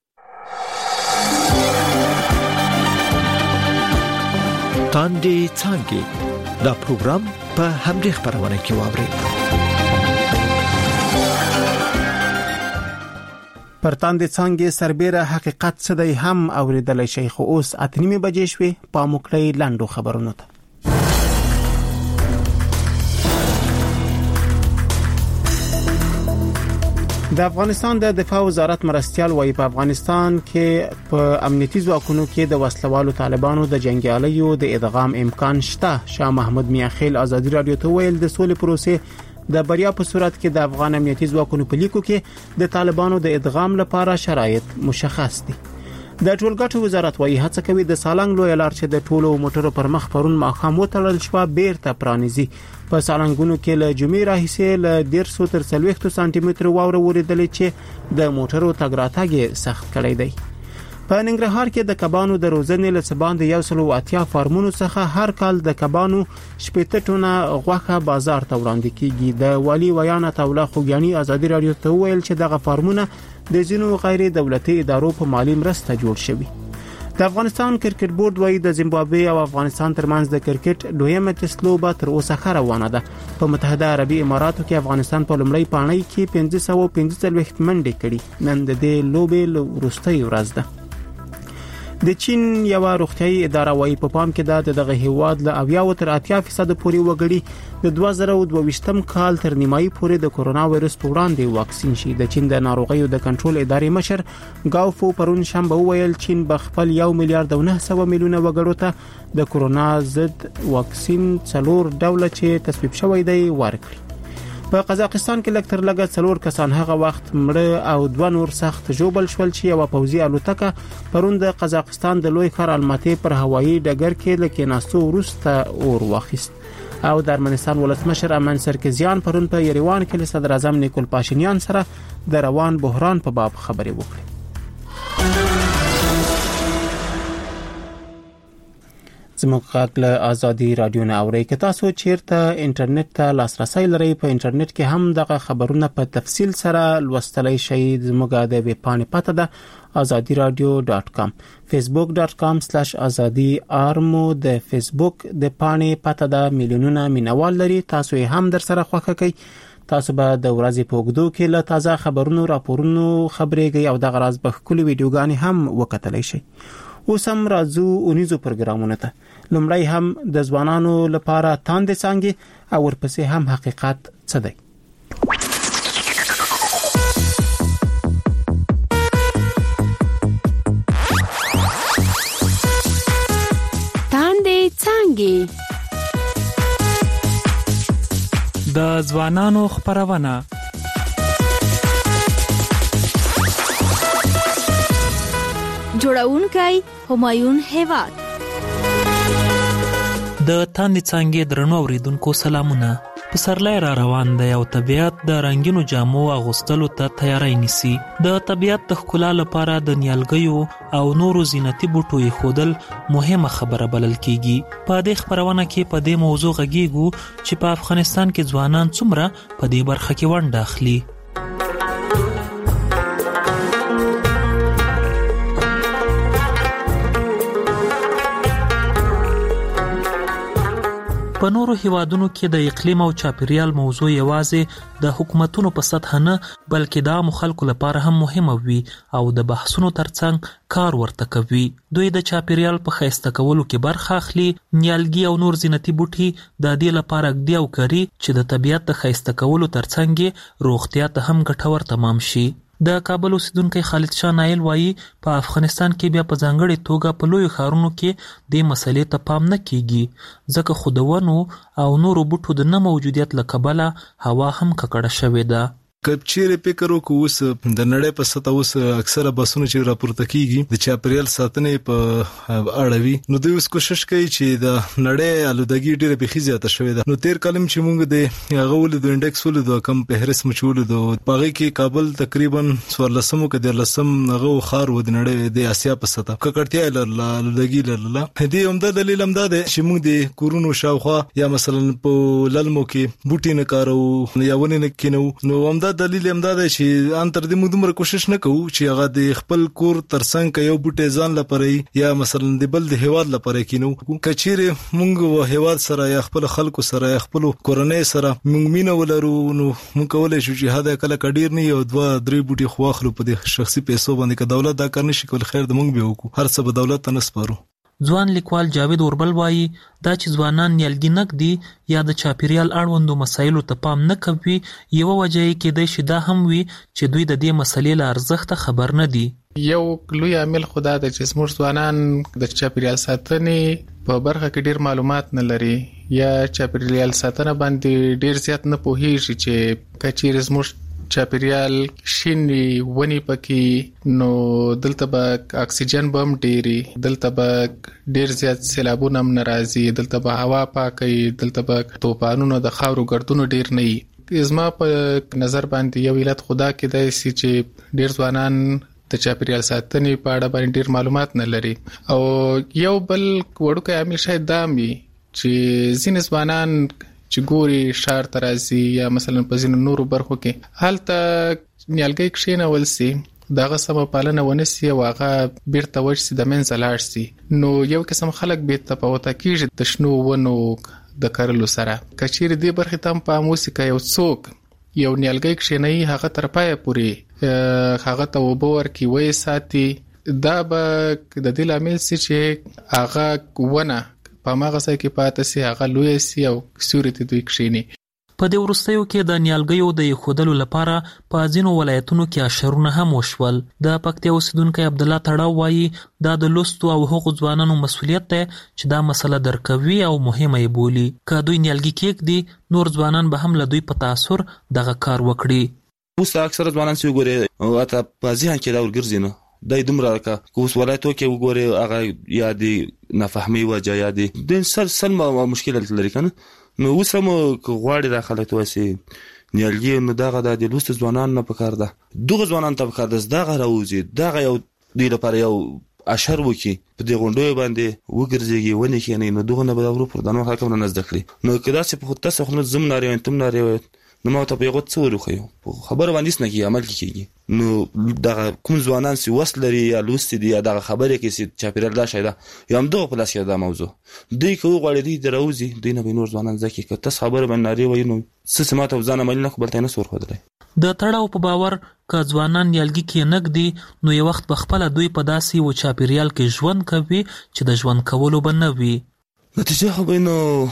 تاندې څانګې دا پروګرام په همدې خبرونه کې واوري. پر تاندې څانګې سربېره حقیقت څه دی هم اوریدلای شي، خو اوس اته نیمه بجې شوې. په موکړی لاندو خبرونو ته. د افغانستان د دفاع وزارت مرستيال وايي په افغانستان کې په امنیتي ځواکونو کې د وسلوالو طالبانو د جنگیالیو د ادغام امکان شته. شاه محمود میاخیل ازادي رادیو ته ویل د سولې پروسې د بریا په صورت کې د افغان امنیتي ځواکونو په لیکو کې د طالبانو د ادغام لپاره شرایط مشخص دي. د ټولګټو وزارت وايي هڅه کوي د سالنګ لوی لار چې د ټولو موټرو پر مخ پرون ماخام وتړل شو بیرته پرانیزي. په سالنګونو کې له جمعې راهیسې له ډیرسو تر څلوېښت سانتي متر واوره وریدلې چې د موټرو تګ راتګ سخت کړی دی. په ننګرهار کې د کبانو د روزنې له سباند یو سلو اتیا فارمونو څخه هر کال د کبانو شپږ ټنه غوښه بازار ته وړاندې کیږي. د والی ویانا توله خوګیانی ازادي رادیو ته ویل چې دغه فارمونه د ځینو غیر دولتي ادارو په مالی مرسته جوړ شوي. د افغانستان کرکټ بورډ وايي د زیمبابوې او افغانستان ترمنځ د کرکټ دویمه ټیسټ لوبه تر اوسه ښه روانه ده. په متحده عربي اماراتو کې افغانستان په لومړی پاڼۍ کې پنځه سوه پنځه څلوېښت منډې کړي. نن د دې لوبې وروستۍ ورځ ده. د چین یو روغتیايي اداره وايي په پام کې ده دغه هیواد له اویا تر اتیا فیصد پورې وګړي د دوه زره دوه ویشتم کال تر نیمایي پورې د کورونا وایرس په وړاندې واکسین شي. د چین د ناروغیو د کنټرول ادارې مشر گاوفو پرون شنبه وویل چین به خپل یو میلیارډ او نه سوه میلیونه وګړو ته د کورونا ضد واکسین څلور ډوله چې تصویب شوی دی ورکړي. په قزاقستان کې لکتر لګا څلور کسان هغه وخت مړه او دوه نور سخت ژوبل شول چې یو پوځي الوتکه پرون د قزاقستان د لوی ښار الماتې پر هوایي ډګر کې لکه ناستو وروسته اور واخیست. او د ارمنستان ولسمشر امان سرکزیان پرون په یریوان کې له صدر اعظم نیکول پاشینیان سره د روان بحران په باب خبرې وکړې. زموږ غږ له ازادي رادیو نه اورئ. که تاسو چیرته انټرنیټ ته لاسرسي لرئ په انټرنیټ کې هم دغه خبرونه په تفصیل سره لوستلای شئ. زموږ د ویب پاڼې پته ده azadi radio dot com facebook dot com slash azadi armo د فیسبوک د پاڼې پته ده میلیونونه مینوال لري. تاسو یې هم در سره خوښه کوئ. تاسو به د ورځې په اوږدو کې له تازه خبرونو راپورونو خبرېږئ او دغه راز به ښکلي ویډیوګانې هم وکتلی شئ. اوس هم راځو اونیزو پروګرامونو ته. لومړی هم د ځوانانو لپاره تاندې څانګې او ورپسې هم حقیقت څه دی. تاندې څانګې د ځوانانو خبرونه. جوړونکی همایون هیواد. د تاندې څانګې درنو اوریدونکو سلامونه. پسرلی را روان دی او طبیعت د رنگینو جامو اغوستلو ته تیاری نیسي. د طبیعت د ښکلا لپاره د نیالګیو او نورو زینتي بوټو ایښودل مهمه خبره بلل کیږي. په دې خبرونه کې په دې موضوع غږیږو چې په افغانستان کې ځوانان څومره په دې برخه کې ونډه اخلي. په نورو هیوادونو کې د اقلیم او چاپیریال موضوع یوازې د حکومتونو په سطح نه بلکې د عامو خلکو لپاره هم مهمه وي او د بحثونو ترڅنګ کار ورته کوي. دوی د چاپیریال په ښایسته کولو کې برخه اخلي. نیالګي او نور زینتي بوټي د دې لپاره ږدي او کري چې د طبیعت د ښایسته کولو ترڅنګ روغتیا ته هم ګټور تمام شي. د کابل اوسیدونکی خالد شاه نایل وایي په افغانستان کې بیا په ځانګړې توګه په لویو ښارونو کې دې مسلې ته پام نه کیږي ځکه خو د ونو او نورو بوټو د نه موجودیت له کبله هوا هم ککړه شوې ده. کچېره فکر وکړو اوس د نړۍ په سطح اوس اکثره باسونه چې راپورته کیږي د چاپریال ساتنې په اړه وی نو دوی اوس کوشش کوي چې د نړۍ آلودګي ډیره بخي زیاته شوې ده. نو تیر کلم چې موږ د هغه ول د انډیکس ول د کم فهرست مچول د پاغي کې کابل تقریبا څوارلسمو کې د لسم هغه خار و د نړۍ د اسیا په سطح ککړتیا لرله آلودګي لرله. دې هم د دلیل هم ده چې موږ د کورونو شاوخوا یا مثلا په للمو کې بوټي نه کارو یا ونه نه کینو. نو هم دا دلیل هم دا دی چې ان تر دې موږ دومره کوشش نه کوو چې هغه د خپل کور ترڅنګ یو بوټي ځان لپاره یا مثلا د بل د هیواد لپاره کینو. کچېره موږ و هیواد سره یا خپل خلکو سره یا خپل کورنۍ سره موږ مینه ولرو نو موږ کولای شو چې هدا کله کډیر نه یو دوه درې بوټي خواخلو په دې شخصي پیسو باندې که دولت دا کار نشي کول خیر د موږ به وکړو هر څه به دولت ته نسپارو. ځوان لیکوال جاوید اوربل وایي دا چې ځوانان نیالګي نږدي یا د چاپیریال اړوندو مسایلو ته پام نه کوي یو وجه یې کېدای شي دا هم وي چې دوی د دې مسلې له ارزښته خبر نه دي. یو لوی عامل خدا د چې زموږ ځوانان د چاپیریال ساتنې په برخه کې ډیر معلومات نه لري یا چاپیریال ساتنه باندې ډیر زیات نه پوهیږي چې کچیر زموږ چاپیریال شینی ونی پکې نو دلته به اکسیجن بم ډیری دلته به ډیر زیات سیلابونه هم ناراضي دلته به هوا پاکي دلته به طوفانونو د خاورو ګردونو ډیر نه وي. زما په نظر باندې یو علت خدا کې دی چې ډیر ځوانان د چاپیریال ساتنې په اړه باندې ډیر معلومات نه لري او یو بل وړوکی عامل شاید دا وي چې ځینې ځوانان چې ګوري شهر ته راځي یا مثلا په ځینو نورو برخو کې هلته نیالګي کښېنول سي دغه سم پالنه ونسي او هغه بیرته وچ سي د منځه لاړ سي نو یو قسم خلک بیرته پوهه کیږي د شنو ونو د کرلو سره. کچیر دې برخه تم په موسیقي یو څوک یو نیالګي کښېني هغه تر پای پورې هغه ته وبور کی وې ساتي دا به د دې لامل سي چې هغه ونه په ماغه ځای کې پاتې سي هغه لوی سي او سوري ته دوی کښېني. په دې وروستیو کې د نیالګیو د ایښودلو لپاره په ځینو ولایتونو کې اشرونه هم وشول. د پکتیا اوسیدونکی عبدالله تړاو وایي دا د لوستو او هغو ځوانانو مسؤلیت دی چې دا مسله درک کوي او مهمه یې بولي. که دوی نیالګي کېږدي نور ځوانان به هم له دوی په تاثر دغه کار وکړي. اوس اکثره ځوانان چې وګوري او اته په ذهن کې دا ورګرځي نو دای دومره کا کوس ولایتو کې وګوري هغه یا دی نفهمي وجه یا دی د سر سلمه مشکلات لري کنه نو اوس هم غواړي داخله توسي نیالګي نو دغه د لوست ځوانان نه پکار ده دغه ځوانان ته پکار ده دغه راوځي دغه یو دی لپاره یو اشر وکي په دې غونډو باندې وګرځيږي ونی کې نه نو دغه نه به ورو پر دانو حکم نه زده کړی نو کدا چې په خود تاسو خپل زم ناري انتم ناري نو ما ته په یو څه ورخیو خبر باندې نه کی عمل کیږي نو دغه کوم ځوانان سي وصل لري یا لوست دي یا دغه خبره کې سي چاپیرل دا شایده یا هم دوه پلاس کې دا موضوع دوی کو غوړې دي دروزي دوی نه بینور ځوانان ځکه که تاسو خبر باندې ناري وای نو څه سماته ځانه مل نه خبر ته نه سور خدای د تړاو په باور که ځوانان نیالګي کې نګدي نو یو وخت بخپله دوی په داسي و چاپیریال کې ژوند کوي چې د ژوند کولو بنوي. نتیجه خو بینو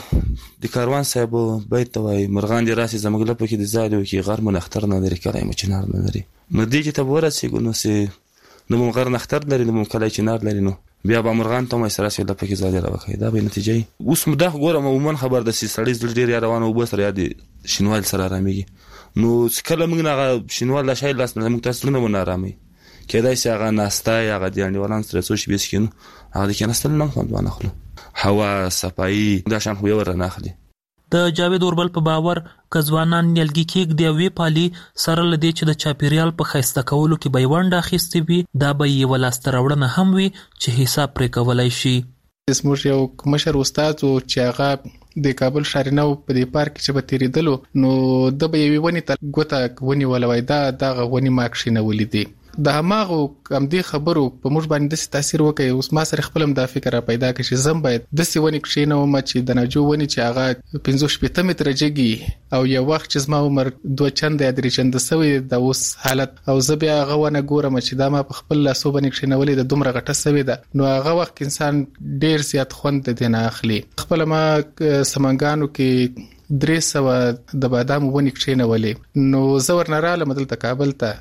د کاروان صاحب بیت وای مرغان دي راسي زموږ لپاره کې د زادو کې غر منختر نه لري کله مچنار نه لري نو دې چې ته ورسې نو سي نو غر نختر لري نو کله چنار لري نو بیا به مرغان ته مې سره سي لپاره کې زاده راوخی دا به نتیجه اوس مده ګورم عموما خبر د سي سړی زړه ډیر روانه وبس را دي شینوال سره راميږي نو کله موږ نه شینوال لا شای لاس نه موږ تاسو نه ونارامي کېدای سي هغه ناستا هغه دی انډیوالان سره سوچ بیسکین هغه کې نستل نه خوند ونه خلو هوا صفایي دا شان خو یو ورنه اخلي. د جاوید اوربل په باور که ځوانان نیالګي کېږدي او وی پالي سره له دې چې د چاپیریال په ښایسته کولو کې به یې ونډه اخیستې وي دا به یې یوه لاسته راوړنه هم وي چې حساب پرې کولی شي. زموږ یو مشر استاد چې هغه د کابل شارینو په دې پارک کې چې به تیریدلو نو د به یوې ونې ته ګوته ونیوله وای دا دغه ونې ما کښېنولې دي د هماغو کم دې خبرو په موږ باندې داسې تاثیر وکړي اوس ما سره خپل هم دا فکر را پیدا کړي چې زم باید داسې ونې کښېنوم چې د ناجو ونې چې هغه پنځه شپېته متره جګي او یو وخت چې زما عمر دوه چنده یا درې چنده سوی د اوس حالت او زه بیا هغه ونه ګورم چې دا ما په خپل لاسو باندې کښېنولې د دومره غټه سوې ده نو هغه وخت انسان ډیر زیات خوند د دې نه اخلي. خپل ما سمنګانو کې درې سوه د بادام ونې کښېنولې نو زه ورنه رالم دلته کابل ته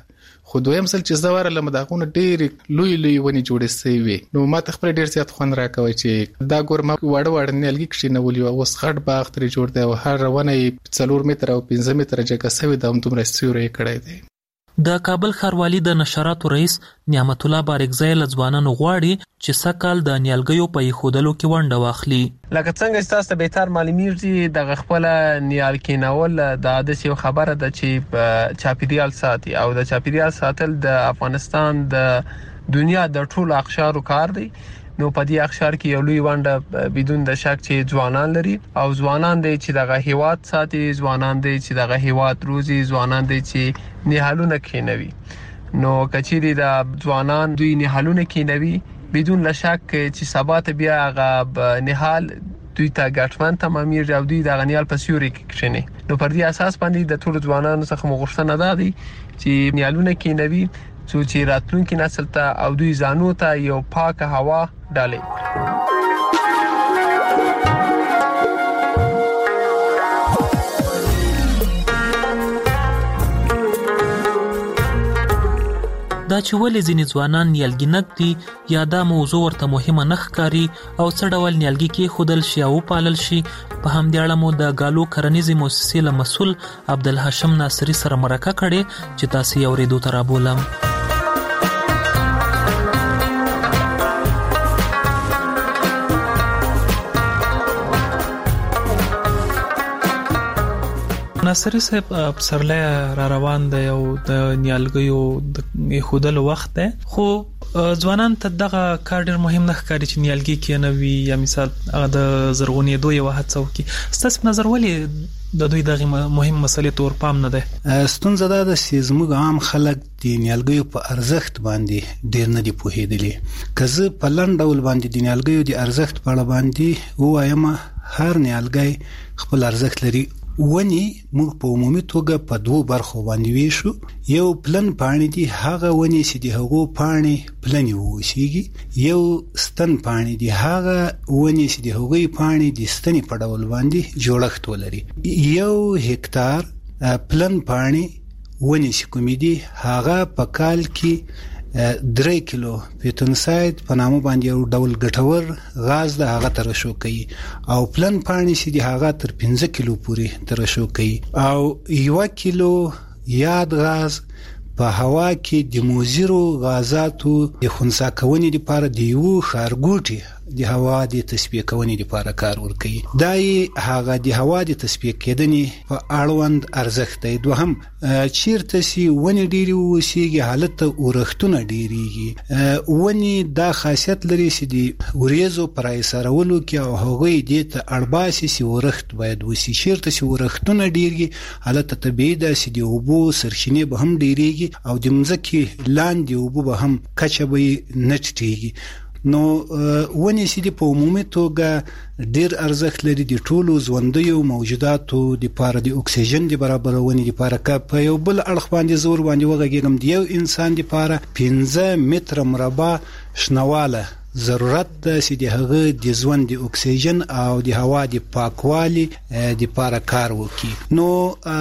خو دویم سل چې زواره لمداغونه ډېر لوی لوی ونی جوړې سوي وي نو ما تخپل ډېر زیات خوند راکوي چې دا ګورما وړ وړ نیالګي کښې نه ولي اوس غټ باغ ترې جوړ دی او هر ونه څلور متر او پنځه متر جګه سوي د همدومره سیوری کړی دی. د کابل ښاروالي د نشراتو رئیس نعمت الله بارکزی له ځوانانو غواړي چې سږ د نیالګیو په ایښودلو کې ونډه واخلي. لکه څنګه چې تاسو ته بهتر معلومیږي دغه خپل نیال کېنول د عادت یو خبره ده چې چاپیریال ساتي او د چاپیریال ساتل د افغانستان د دنیا د ټولو اقشارو کار دی. نو په دې اقشار کې یو لوی ونډه بدون د شک چې ځوانان لري او ځوانان دي چې دغه هیواد ساتي، ځوانان دي چې دغه هیواد روزي، ځوانان دي چې نهالونه کینوي. نو کچېری د ځوانان دوی نهالونه کینوي بدون د شک چې سبا ته بیا هغه نهال دوی ته ګټمن تمامېږي او دوی د غنیال په سیوري کې کښیني. نو پر دې اساس باندې د ټولو ځوانانو څخه مغوښتنه ده دي چې نهالونه کینوي څو چې راتلونکي نسل ته او دوی ځانو ته یو پاکه هوا ډالي. دا چې ولې ځینې ځوانان نیالګي نږدي یا دا موضوع ورته مهمه نه ښکاري او څه ډول نیالګي کېښودل شي او وپالل شي، په همدې اړه مو د ګالو کرنیزې موسسې له مسؤل عبدالهاشم ناصري سره مرکه کړې چې تاسو یې اورېدو ته رابولم. ناصري صاحب پسرلی را روان دی او د نیالګیو د ایښودلو وخت دی، خو ځوانان ته دغه کار ډېر مهم نه ښکاري چې نیالګي کېنوي یا مثال هغه د زرغونېدو یوه هڅه وکړي. ستاسو په نظر ولې د دوی دغه مهم مسلې ته ورپام نه دی؟ ستونزه دا ده چې زموږ عام خلک د نیالګیو په ارزښت باندې ډېر نه دي پوهېدلي. که زه په لنډ ډول باندې د نیالګیو د ارزښت په اړه باندې ووایم، هر نیالګی خپل ارزښت لري. ونی موږ په عمومي توګه په دوو برخو باندې ویشو. یو پلن پاڼې دي، هغه ونی چې د هغو پاڼې پلنې ووسیږي. یو ستن پاڼې دي، هغه ونی چې د هغوی پاڼې د ستنې په ډول باندې جوړښت ولري. یو هکتار پلن پاڼې ونی چې کومې دي هغه په کال کې درې کیلو پیتونساید په نامه باندې یو ډول ګټور غاز ده، هغه ترشح کوي. او پلن پاڼې چې دي هغه تر پنځه کیلو پورې ترشح کوي. او یو کیلو یاد غاز په هوا کې د موزیرو غازاتو د خنثی کونې لپاره د یو ښارګوټي د هوا د تصفیه کونې لپاره کار ورکوي. دا یې هغه د هوا د تصفیه کېدنې په اړوند ارزښت دی. دوهم چیرته چې ونې ډېرې ووسیږي هلته اورښتونه ډېریږي. ونې دا خاصیت لري چې د وریځو په راایسارولو کې او هغوی دې ته اړ باسي چې اورښت باید وسي. چیرته چې اورښتونه ډېرږي هلته طبیعي ده چې د اوبو سرچینې به هم ډېریږي او د مځکې لاندې اوبه به هم کچه به یې نه ټیټېږي. نو ونې چې دي په عمومي توګه ډېر ارزښت لري د ټولو ژوندیو موجوداتو دپاره د اکسیجن د برابرونې دپاره. که په یو بل اړخ باندې زور باندې وغږېږم، د یو انسان دپاره پنځه متره مربع شنواله ضرورت ده چې د هغه د ژوند د اکسیجن او د هوا د پاکوالي دپاره کار وکړي. نو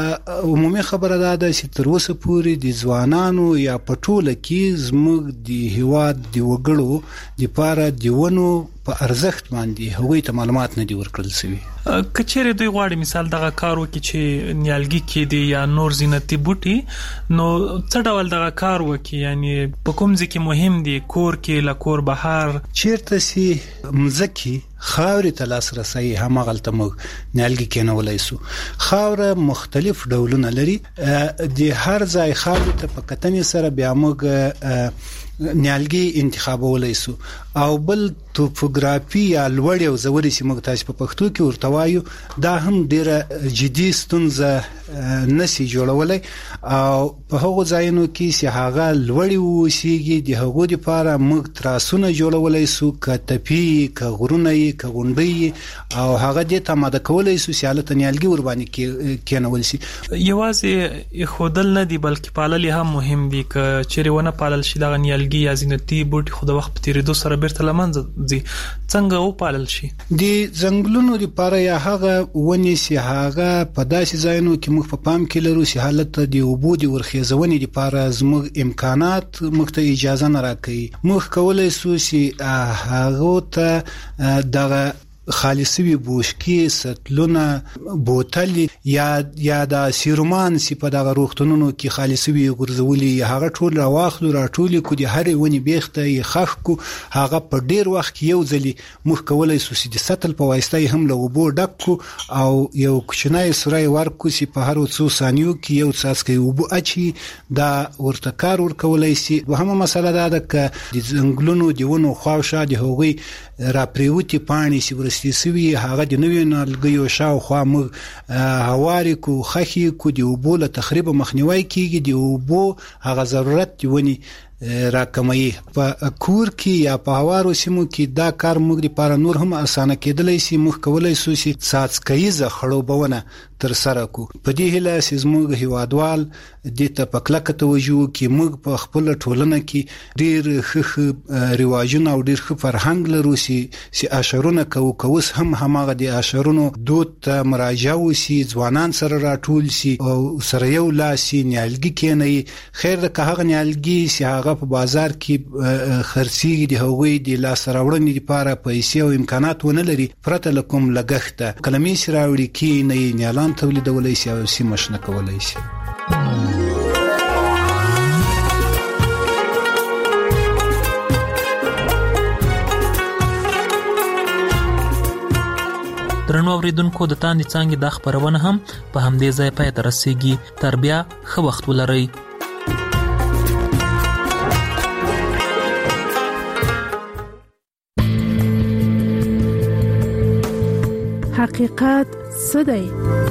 عمومي خبره دا ده چې تر اوسه پورې د ځوانانو یا په ټوله کې زموږ د هیواد د وګړو دپاره د ونو په ارزښت باندې هغوی ته معلومات نه دي ورکړل شوي. که چیرې دوی غواړي مثال دغه کار وکړي چې نیالګي کېږدي یا نور زینتي بوټي، نو څه ډول دغه کار وکړي؟ یعنی په کوم ځای کې مهم دي؟ کور کې، له کور بهر؟ چیرته چې مځکې خاورې ته لاسرسی هماغلته موږ نیالګي کېنولی سو. خاوره مختلف ډولونه لري. د هر ځای خاورې ته په کتنې سره بیا موږ نیالګي انتخابولی سو. او بل توپوګرافي یا لوړې او ژورې چې موږ تاسو په پښتو کې ورته وایو، دا هم ډېره جدي ستونزه نشي جوړولی. او په هغو ځایونو کې چې هغه لوړې ووسیږي د هغو دپاره موږ تراسونه جوړولی سو، که تپې یې، که غرونه یې، که غونډۍ یې، او هغه دې ته آماده کولی سو چې هلته نیالګي ورباندې کېنول شي. یوازې ایښودل نه دي بلکې پالل یې هم مهم دي. که چیرې ونه پالل شي دغه نیالګي یا زینتي بوټي، خو د وخت په تېرېدو سره بیرته له منځه ځي، څنګه وپالل شي؟ د ځنګلونو لپاره یا هغه ونی سي هغه په داسې ځایونو کې موږ په پام کې لرو چې حالت د اوبو د ورخیزونې لپاره زموږ امکانات موږ ته اجازه نه راکوي. موږ کولای سو چې هغه ته دغه خالصوي بوشکی سټلونه بوتل یا یا د سیرومان سی په دغه روغتونونو کې خالصوي ګرځولي هغه ټول راواخلو راټولي کو دي هر ونی بیخته یې خخ کو هغه په ډیر وخت یو ځلی مخ کولای سو چې د سټل په واسطه هم له وبو ډکو او یو کوچنای سورای ورکو سی په هر څو ثانیو کې یو څاڅکی وبو اچي دا ورته کار ور کولای سي. وهمه مسله دا ده ک د زنګلونو دیونو خواوشا دی هوغي را پریوتی پانی سی ورستي سوي هغه د نوې نالګیو شاوخوا موږ هواري کو خخي کو دی وبو له تخریب مخنیوي کیږي دی وبو هغه ضرورت دی ونی راکمي په کور کې یا په هوارو سیمو کې دا کار موږ لپاره نور هم اسانه کېدلی سي. موږ کولای سو چې ساتسکیزه خړوبونه تر سره کو. په دې هله چې موږ هیوادوال د ته په کلکه توجه کې موږ په خپل ټولنه کې ډیر خخ رواجونه او ډیر خ فرهنګ لرو چې اشرونه کو کوس هم همغه د اشرونو دوت ته مراجعه وسی ځوانان سره راټول سي او سره یو لاسي نیالګي کېنی خیر د هغه نیالګي چې هغه په بازار کې خرڅي دي هغوی د لاس راوړنې لپاره پیسې او امکانات ونه لري پرته لکم لګښت کلمې سراوړي کې نه نیالان تولیدولای شي او سیمه شنه کولای شي. درنو اوریدونکو د تاندې څنګه د خبرونه هم په همدې ځای پای ته رسیږي. تر بیا ښه وخت ولرئ. حقیقت څه دی؟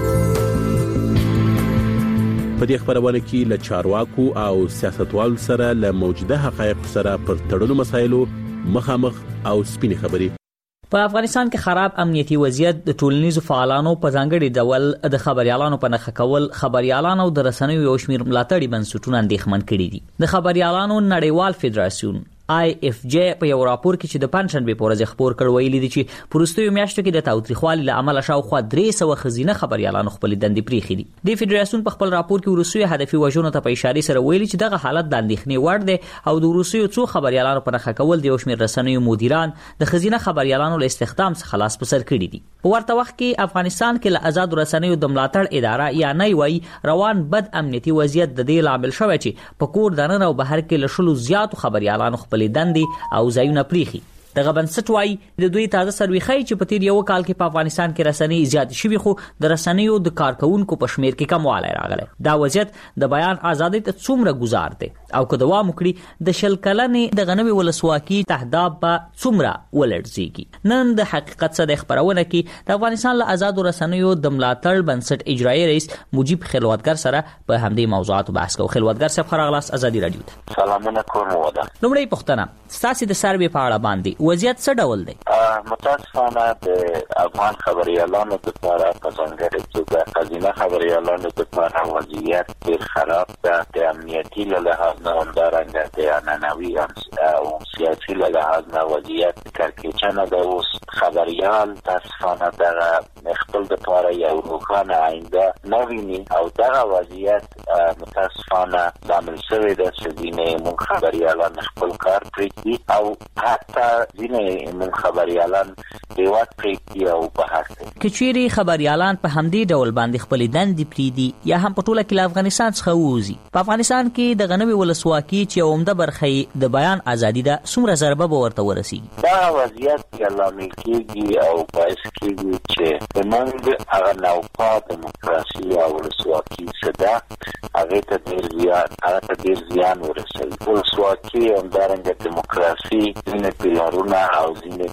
په دې خبرونه کې له چارواکو او سیاستوالو سره له موجوده حقایق سره پر تړلو مسایلو مخامخ او سپینې خبرې. په افغانستان کې خراب امنیتي وضعیت د ټولنیزو فعالانو په ځانګړي ډول د خبريالانو په نخښه کول خبريالانو د رسنیو یو شمېر ملاتړي بنسټونه اندېښمن کړي دي. د خبريالانو نړیوال فدراسیون آی اف جی په یو راپور کې چې د پنځشنبه په ورځ خبر کړ ویلي دي چې پروستیو میاشتو کې د تاوتریخوالي له امله شاوخوا درې سوه خزینه خبريالانو خپل دندې پریخي دي. د فدراسیون په خپل راپور کې روسیې هدفي وژنو ته په اشاره سره ویلي چې دغه حالت د اندېښنې وړ دی او د روسیې څو خبريالانو په نخښه کول د یو شمېر رسنیو مدیران د خزینه خبريالانو له استخدام څخه خلاص په سر کړي دي. په ورته وخت کې افغانستان کې له آزاد رسنیو د ملاتړ اداره یا نه وی روان بد امنیتي وضعیت د دې لامل شوی چې په کور دننه او بهر کې له شلو زیاتو خبريالانو خپل دندې او ځایونه پریخي. دغه بنسټ وايي د دوی تازه سروي ښیي چې په تیر یو کال کې په افغانستان کې رسنۍ زیات شوي خو د رسنیو د کارکونکو په شمیر کې کموالی راغلی. دا وضعیت د بیان ازادۍ ته څومره گزار دی او که دوام وکړي د شل کلنې د غنمې ولسواکي تهداب به څومره ولړزېږي. نن د حقیقت څخه د خبرونه کې د افغانستان له آزادو رسنیو د ملاتړ بنسټ اجرایي رئیس مجیب خلوتګر سره په همدې موضوعاتو بحث کوو. خلوتګر صاحب ښه راغلاست ازادي راډیو ته. سلامونه کوم. ودا لومړی پوښتنه ستاسو د سروې په اړه باندې وضعیت څه ډول دی؟ متاسفانه د افغان خبريالانو لپاره په ځانګړي توګه خزینه خبريالانو لپاره وضعیت ډېر خراب ده. د امنیتي له لحاظ نه همدارنګه د عنعنوي او سیاسي له لحاظ نه وضعیت کړکېچنه ده. اوس خبريال متاسفانه دغه خپل لپاره یو روښانه آینده نه ویني او دغه وضعیت متاسفانه لامل شوی ده چې ځینې موږ خبريالان خپل کار پرېږدي او حتی ځینې موږ خبريالان هېواد پرېږدي او بهر ته. که چیرې خبريالان په همدې ډول باندې خپلې دندې پرېږدي یا هم په ټوله کې له افغانستان څخه ووځي، په افغانستان کې د غنمې ولسواکي چې یوه عمده برخه یې د بیان ازادي ده څومره ضربه به ورته ورسېږي؟ دا وضعیت یا لامل کېږي او باعث کېږي چې زموږ هغه نوپا ډیموکراسي او ولسواکي څه ده هغې ته ډېر زیان هغه ته ډېر زیان ورسوي. ولسواکي همدارنګه ډیموکراسي ځینې پیلارونه او ځینې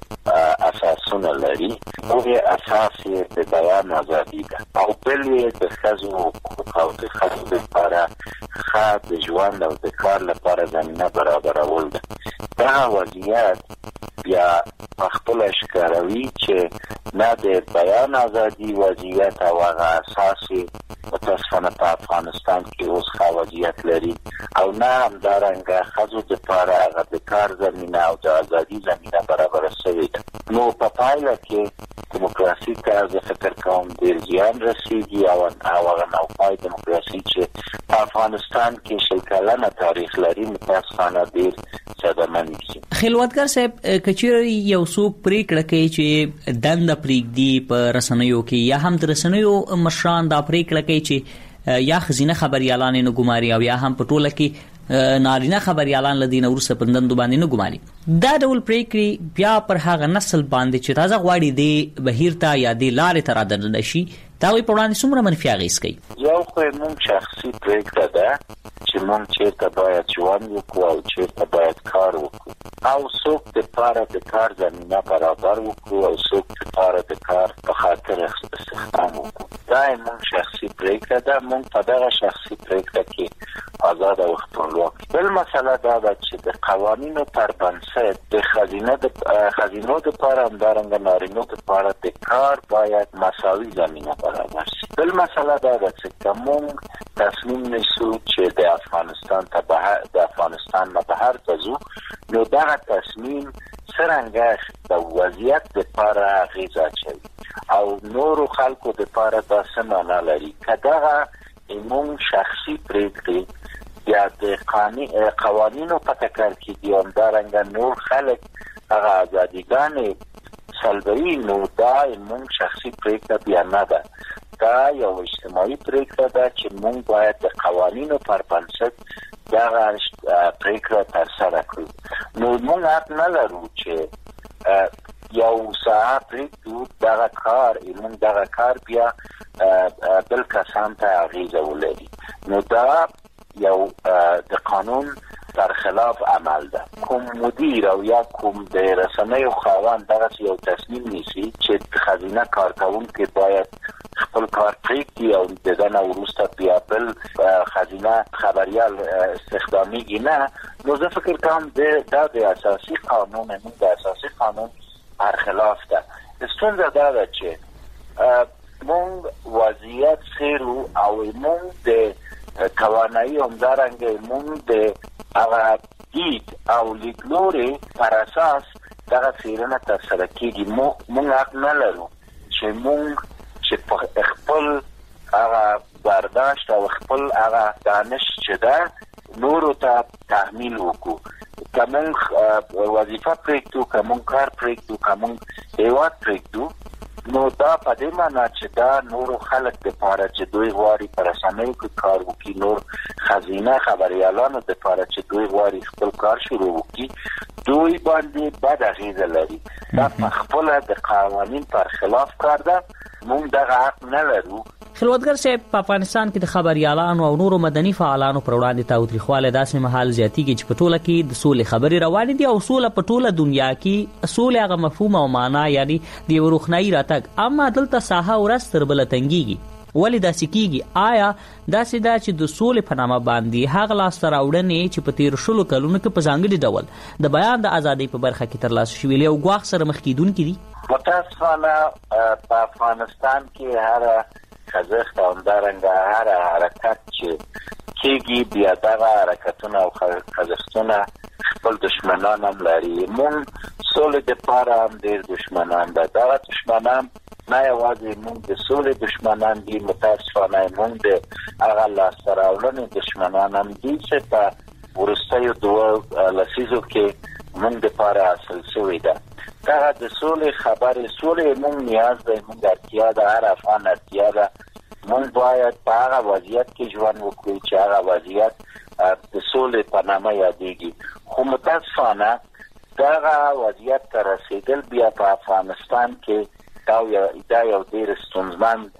اساسونه لري. هغې اساس یې د بیان ازادي ده او بل یې د ښځو حقوق او د ښځو لپاره ښه د ژوند او د کار لپاره زمینه برابرول ده. دغه وضعیت بیا په خپله ښکاروي چې نه د بیان ازادي وضعیت او هغه اساسي متاسفانه په افغانستان کې اوس ښه وضعیت لري او نه همدارنګه ښځو دپاره هغه د کار زمینه او د ازادي زمینه برابره شوې ده. نو په پایله کې دیموکراسي ته زه فکر کوم ډېر زیان رسېږي او هغه نوپای دیموکراسي چې په افغانستان کې شل کلنه تاریخ لري متاسفانه ډېر صدمن شي. خلوتګر صاحب کچېرې یو څوک پریکړه کوي چې دنده پرېږدي په رسنیو کې یا هم د رسنیو مشران دا پریکړه کوي چې یا ښځینه خبریالان نه ګماري او یا هم په ټوله کې نارینه خبریالان لدین ورسره پندند باندې نه ګماري. دا ډول پریکړې بیا پر هغه نسل باندې چې تازه غواړي د بهیر ته یا د لارې ته رادننه شي دا وي په وړاندې څومره منفي اغېز کوي. یو خو موږ شخصي پریکړه ده چې موږ چېرته باید ژوند وکړو او چېرته باید کار وکړو او څوک دپاره د کار زمینه برابر وکړو او څوک دپاره د کار په خاطر استخدام وکړو. دا موږ شخصي پریکړه ده. موږ په دغه شخصي پریکړه کې آزاد او خپلواک. بل مسله دا ده چې د قوانینو پر بنسټ د ښځینه د ښځینو دپاره همدارنګه نارینو دپاره د کار باید مساوي زمینه برابر شي. بل مسله دا ده چې که موږ تصمیم نیسو چې د افغانستان ته بهر د افغانستان نه بهر ته ځو نو دغه تصمیم څرنګه د وضعیت دپاره اغېز اچوي او نورو خلکو دپاره دا څه معنا لري. که دغه موږ شخصي پرېکړې یا د قوانینو په ټکر کې دي همدارنګه نور خلک هغه ازادیګانې سلبوي نو دا موږ شخصي پرېکړه بیا نه ده. دا یو اجتماعي پرېکړه ده چې موږ باید د قوانینو پر بنسټ دغه پرېکړه ترسره کړو. نو موږ حق نه لرو چې یو ساعت پرېږدو دغه کار موږ دغه کار بیا بل کسان ته اغېزه ولري. نو دا یو د قانون در خلاف عمل ده. کوم مدیر او یا کوم د رسنیو خاوند دغه یو تصمیم نیسي چې ښځینه کارکوونکي باید خپل کار پرېږدي او دغه نه وروسته بیا بل ښځینه خبریال استخدامیږي نه نو زه فکر کوم دا د اساسي قانون موږ د اساسي قانون برخلاف ده. ستونزه دا ده چې موږ وضعیت څېړو او موږ د توانایي همدارنګه موږ د هغه دید او لیدلوري پر اساس دغه څېړنه ترسره کېږي. موږ حق نه لرو چې موږ چې خپل هغه برداشت او خپل هغه دانش چې ده نورو ته تحمیل وکړو. که موږ وظیفه پرېږدو که موږ کار پرېږدو که موږ هېواد پرېږدو نو دا په دې معنا چې دا نورو خلک دپاره چې دوی غواړي په رسنیو کې کار وکړي نور ښځینه خبریالانو دپاره چې دوی غواړي خپل کار شروع وکړي دوی باندې بد اغېزه لري. دا په خپله د قوانین پر خلاف کار ده. موږ دغه حق نه لرو. خلوتګر صاحب په افغانستان کې د خبریالانو او نورو مدني فعالانو پر وړاندې تاوتریخوالی داسې مهال زیاتېږي چې په ټوله کې د سولې خبرې روانې دي او سوله په ټوله دنیا کې سولې هغه مفهوم او معنا یعنی د یو روښنایي راتګ اما دلته ساحه ورځ تر بله تنګېږي. ولې داسې کېږي؟ آیا داسې ده چې د سولې په نامه باندې هغه لاسته راوړنې چې په تېرو شلو کلونو کې په ځانګړي ډول د بیان د ازادۍ په برخه کې ترلاسه شوي یو ګواښ سره مخ کېدونکي دي؟ متاسفانه په افغانستان کې هر خوځښت او همدارنګه هر حرکت چې کېږي بیا دغه حرکتونه او خوځښتونه خپل دشمنان هم لري. موږ سولې دپاره هم ډېر دشمنان ده. دغه دشمنان نه یوازې موږ د سولې دشمنان دي متاسفانه موږ د هغه لاسته راوړنې دشمنان هم دي چې په وروستیو دوه لسیزو کې موږ دپاره حاصل شوې ده. دغه د سولې خبرې سولې موږ نیاز دی موږ اړتیا ده هر افغان اړتیا ده. موږ باید په هغه وضعیت کې ژوند وکړو چې هغه وضعیت د سولې په نامه یادېږي. خو متاسفانه دغه وضعیت ته رسېدل بیا په افغانستان کې دا یو ډېر ستونزمن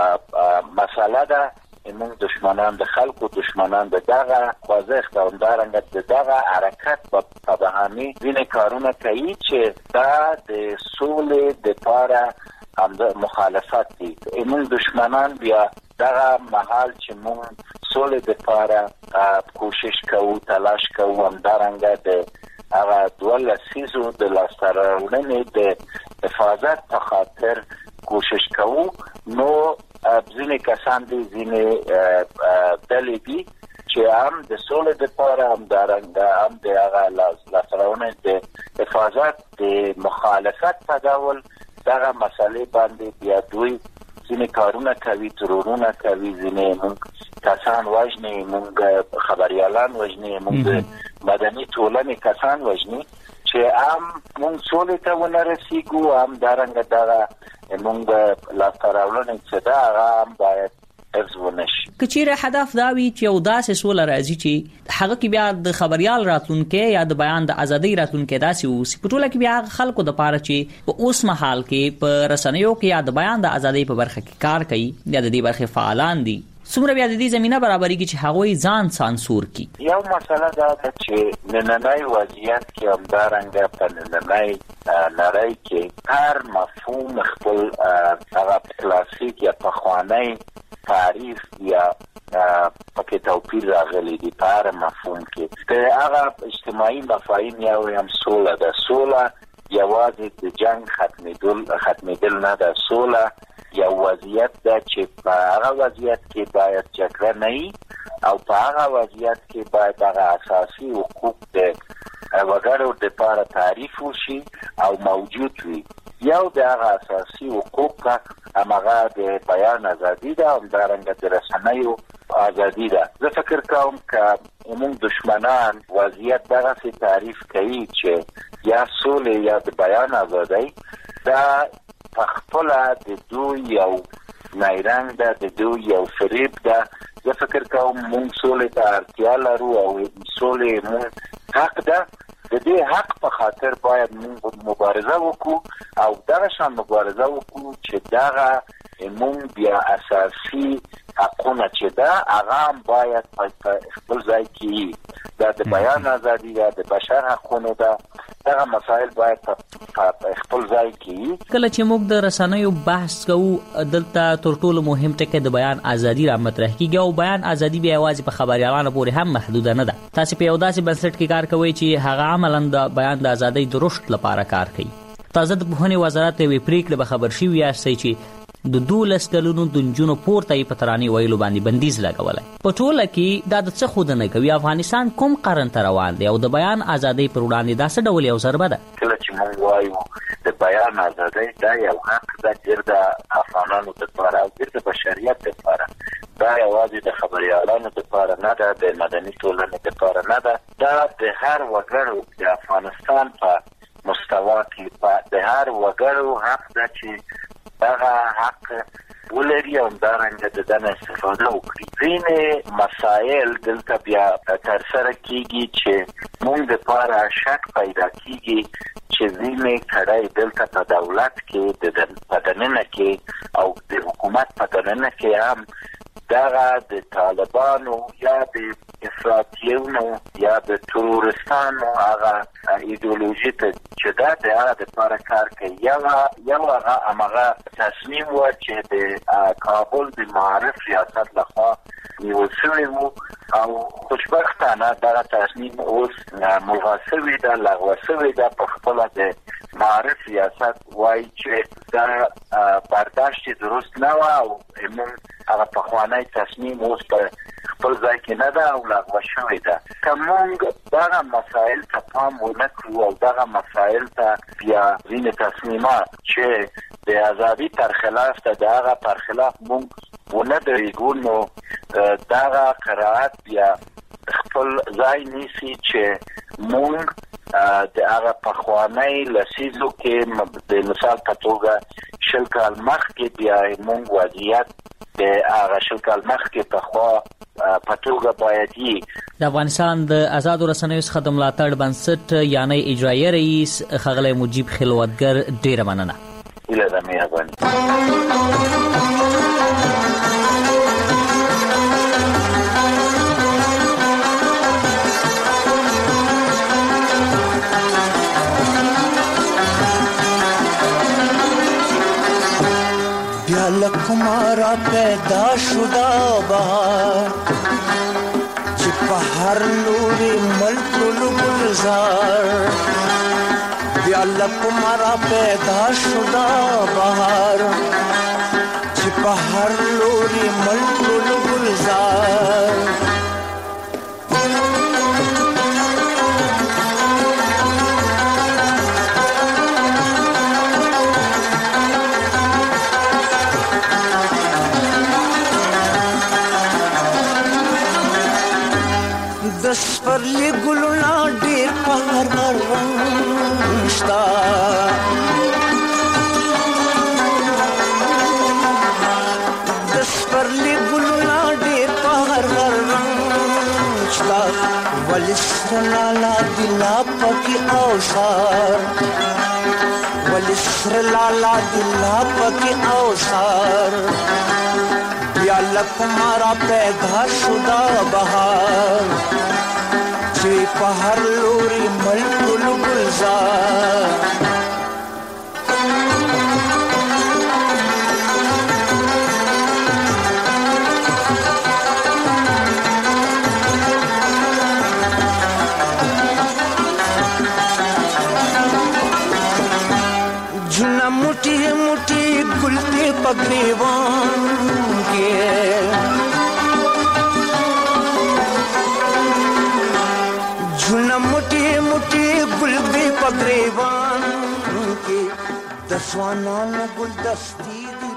مسله ده. موږ دشمنان د خلکو دشمنان د دغه خوځښت او همدارنګه د دغه حرکت په بهانې ځینې کارونه کوي چې دا د سولې دپاره مخالفت دي. موږ دشمنان بیا دغه مهال چې موږ سولې دپاره کوشش کوو تلاش کوو همدارنګه د هغه دوه لسیزو د لاسته راوړنې د حفاظت په خاطر کوشش کوو کسان دي ځینې ډلې دي چې هم د سولې لپاره هم دارنګه هم د هغه لاسرونه د حفاظت د مخالفت په ډول دغه مسلې باندې بیا دوی ځینې کارونه کوي، ترورونه کوي، ځینې موږ کسان وژني، موږ خبریالان وژني، موږ مدني ټولنې کسان وژني چې هم موږ سولې ته ونه رسیږو، هم دارنګه دغه موږ لاسرونه چې دا هغه هم باید کچیره هدف دا وی چې یو داسې سوله راځي چې هغه کې بیا د خبريال راتلونکو یا د بیان د ازادۍ راتلونکو داسې اوس په ټوله کې بیا خلکو د پاره چې په اوس مهال کې په رسنیو کې یا د بیان د ازادۍ په برخه کې کار کوي یا د دې برخه فعالان دي څومره بیا د دې زمينه برابرۍ کې چې هغوی ځان سانسور کی. یو مسله دا ده چې نننۍ وضعیت کې همدارنګه په نننۍ نړۍ کې هر مفهوم خپل هغه کلاسیک یا پخوانی تعریف یا پکې توپیر راغلی دی په هر مفهوم کې. د هغه اجتماعي مفاهیم یا هم سوله ده، سوله یوازې د جنگ ختمېدل ختمېدل نه ده، سوله یو وضعیت ده چې په هغه وضعیت کې باید جګړه نه وي او په هغه وضعیت کې باید هغه اساسي حقوق د وګړو لپاره تعریف وشي او موجود وي. یو د هغه اساسي حقوق همغه د بیان ازادي ده او همدارنګه د رسنیو ازادي ده. زه فکر کوم که موږ دشمنان وضعیت دغه تعریف کوي چې یا سولې یا د بیان ازادي دا خپل د دوی یو نایرنګ ده، د دوی یو فریب ده. زه فکر کوم موږ سولې ته اړتیا لرو او سولې موږ حق ده. د دې حق په خاطر باید موږ مبارزه وکړو او دغه شان مبارزه وکړو چې دغه موږ بیا اساسي حقونه چې ده هغه باید په خپل ځای کې دا د بیان ازادي ده، د بشر حقونه ده، دغه مسائل باید په خپل ځای کې. کله چې موږ د رسنیو بحث کوو دلته تر ټولو مهم ټکی د بیان ازادي را مطرح کیږي او بیان ازادي بیا یوازې په خبريالانو پورې هم محدوده نه ده. تاسو په یو داسې بنسټ کې کار کوئ چې هغه عملاً د بیان د ازادۍ د رشد لپاره کار کوي. تازه د پوهنې وزارت یې پریکړه به خبر شي یاستئ چې د دولس کلونو د نجونو پورته په ترانې ویلو باندې بندیز لګولای. په ټوله کې دا د څه خود نه کوي افغانستان کوم قرن ته روان دی او د بیان ازادۍ پر وړاندې دا څه ډول یو ضربه ده. کله چې موږ وایو د بیان ازادۍ دا یو حق ده چې د افغانانو لپاره او د بشریت لپاره، دا یوازې د خبريالانو لپاره نه ده، د مدني ټولنې لپاره نه ده، دا د هر وګړو د افغانستان په مستوا کې د هر وګړو حق ده چې هغه حق ولري او دارنګه د دنه استفاده وکړي. ځینې مسایل دلته بیا تر سره کیږي چې موږ لپاره شک پیدا کیږي چې ځینې کړای دلته په دولت کې د پدننه کې او د حکومت پدننه کې هم دغه د طالبانو یا د افراطیونو یا د ترورستانو هغه ایدئولوژي ته چې دا د هغه لپاره کار کوي. یو هغه هغه تصمیم و چې د کابل د معارف ریاست لخوا نیول شوی و او خوشبختانه دغه تصمیم اوس ملغا شوی ده، لغوه شوی ده. په خپله د معارف ریاست وایي چې دا برداشت درست نه و او موږ هغه پخوانی تصمیم اوس په خپل ځای کې نه ده او لغوه شوی ده. که موږ دغه مسایل ته پام ونه کړو او دغه مسایل ته بیا ځینې تصمیمات چې د ازادي پر خلاف ده د هغه پر خلاف موږ ونه درېږو نو دغه قرائت بیا خپل ځای نیسي چې موږ د هغه پخوانی لسیزو کې د مثال په توګه شل کال مخکې بیا موږ وضعیت د هغه شل کال مخکې پخوا په توګه باید یې د افغانستان د آزادو رسنیو څخه د ملاتړ بنسټ یعنی اجرایي رئیس ښاغلی مجیب خلوتګر ډېره مننه. هیله ده مهرباني. بیا لکمارا پیدا شدا بہار چې په هر لوري ملک گلزار. بیا لکمارا پیدا شدا بہار چې په هر لوري سپرلی ګلونه ډېر په هر هر رنګ شته د سپرلی ګلونه ډېر په هر هر رنګ شته ولې سره لالا دي لا پکې اوسار ولې سره لالا دي لا پکې اوسار یا لکمارا پیدا شدا بهار چې په هر لوري ملک گلزار جنا موٹی موٹی گلتے پگریوان جھنا موٹی موٹی گل بے پگریوان کے دسوانا گل دستی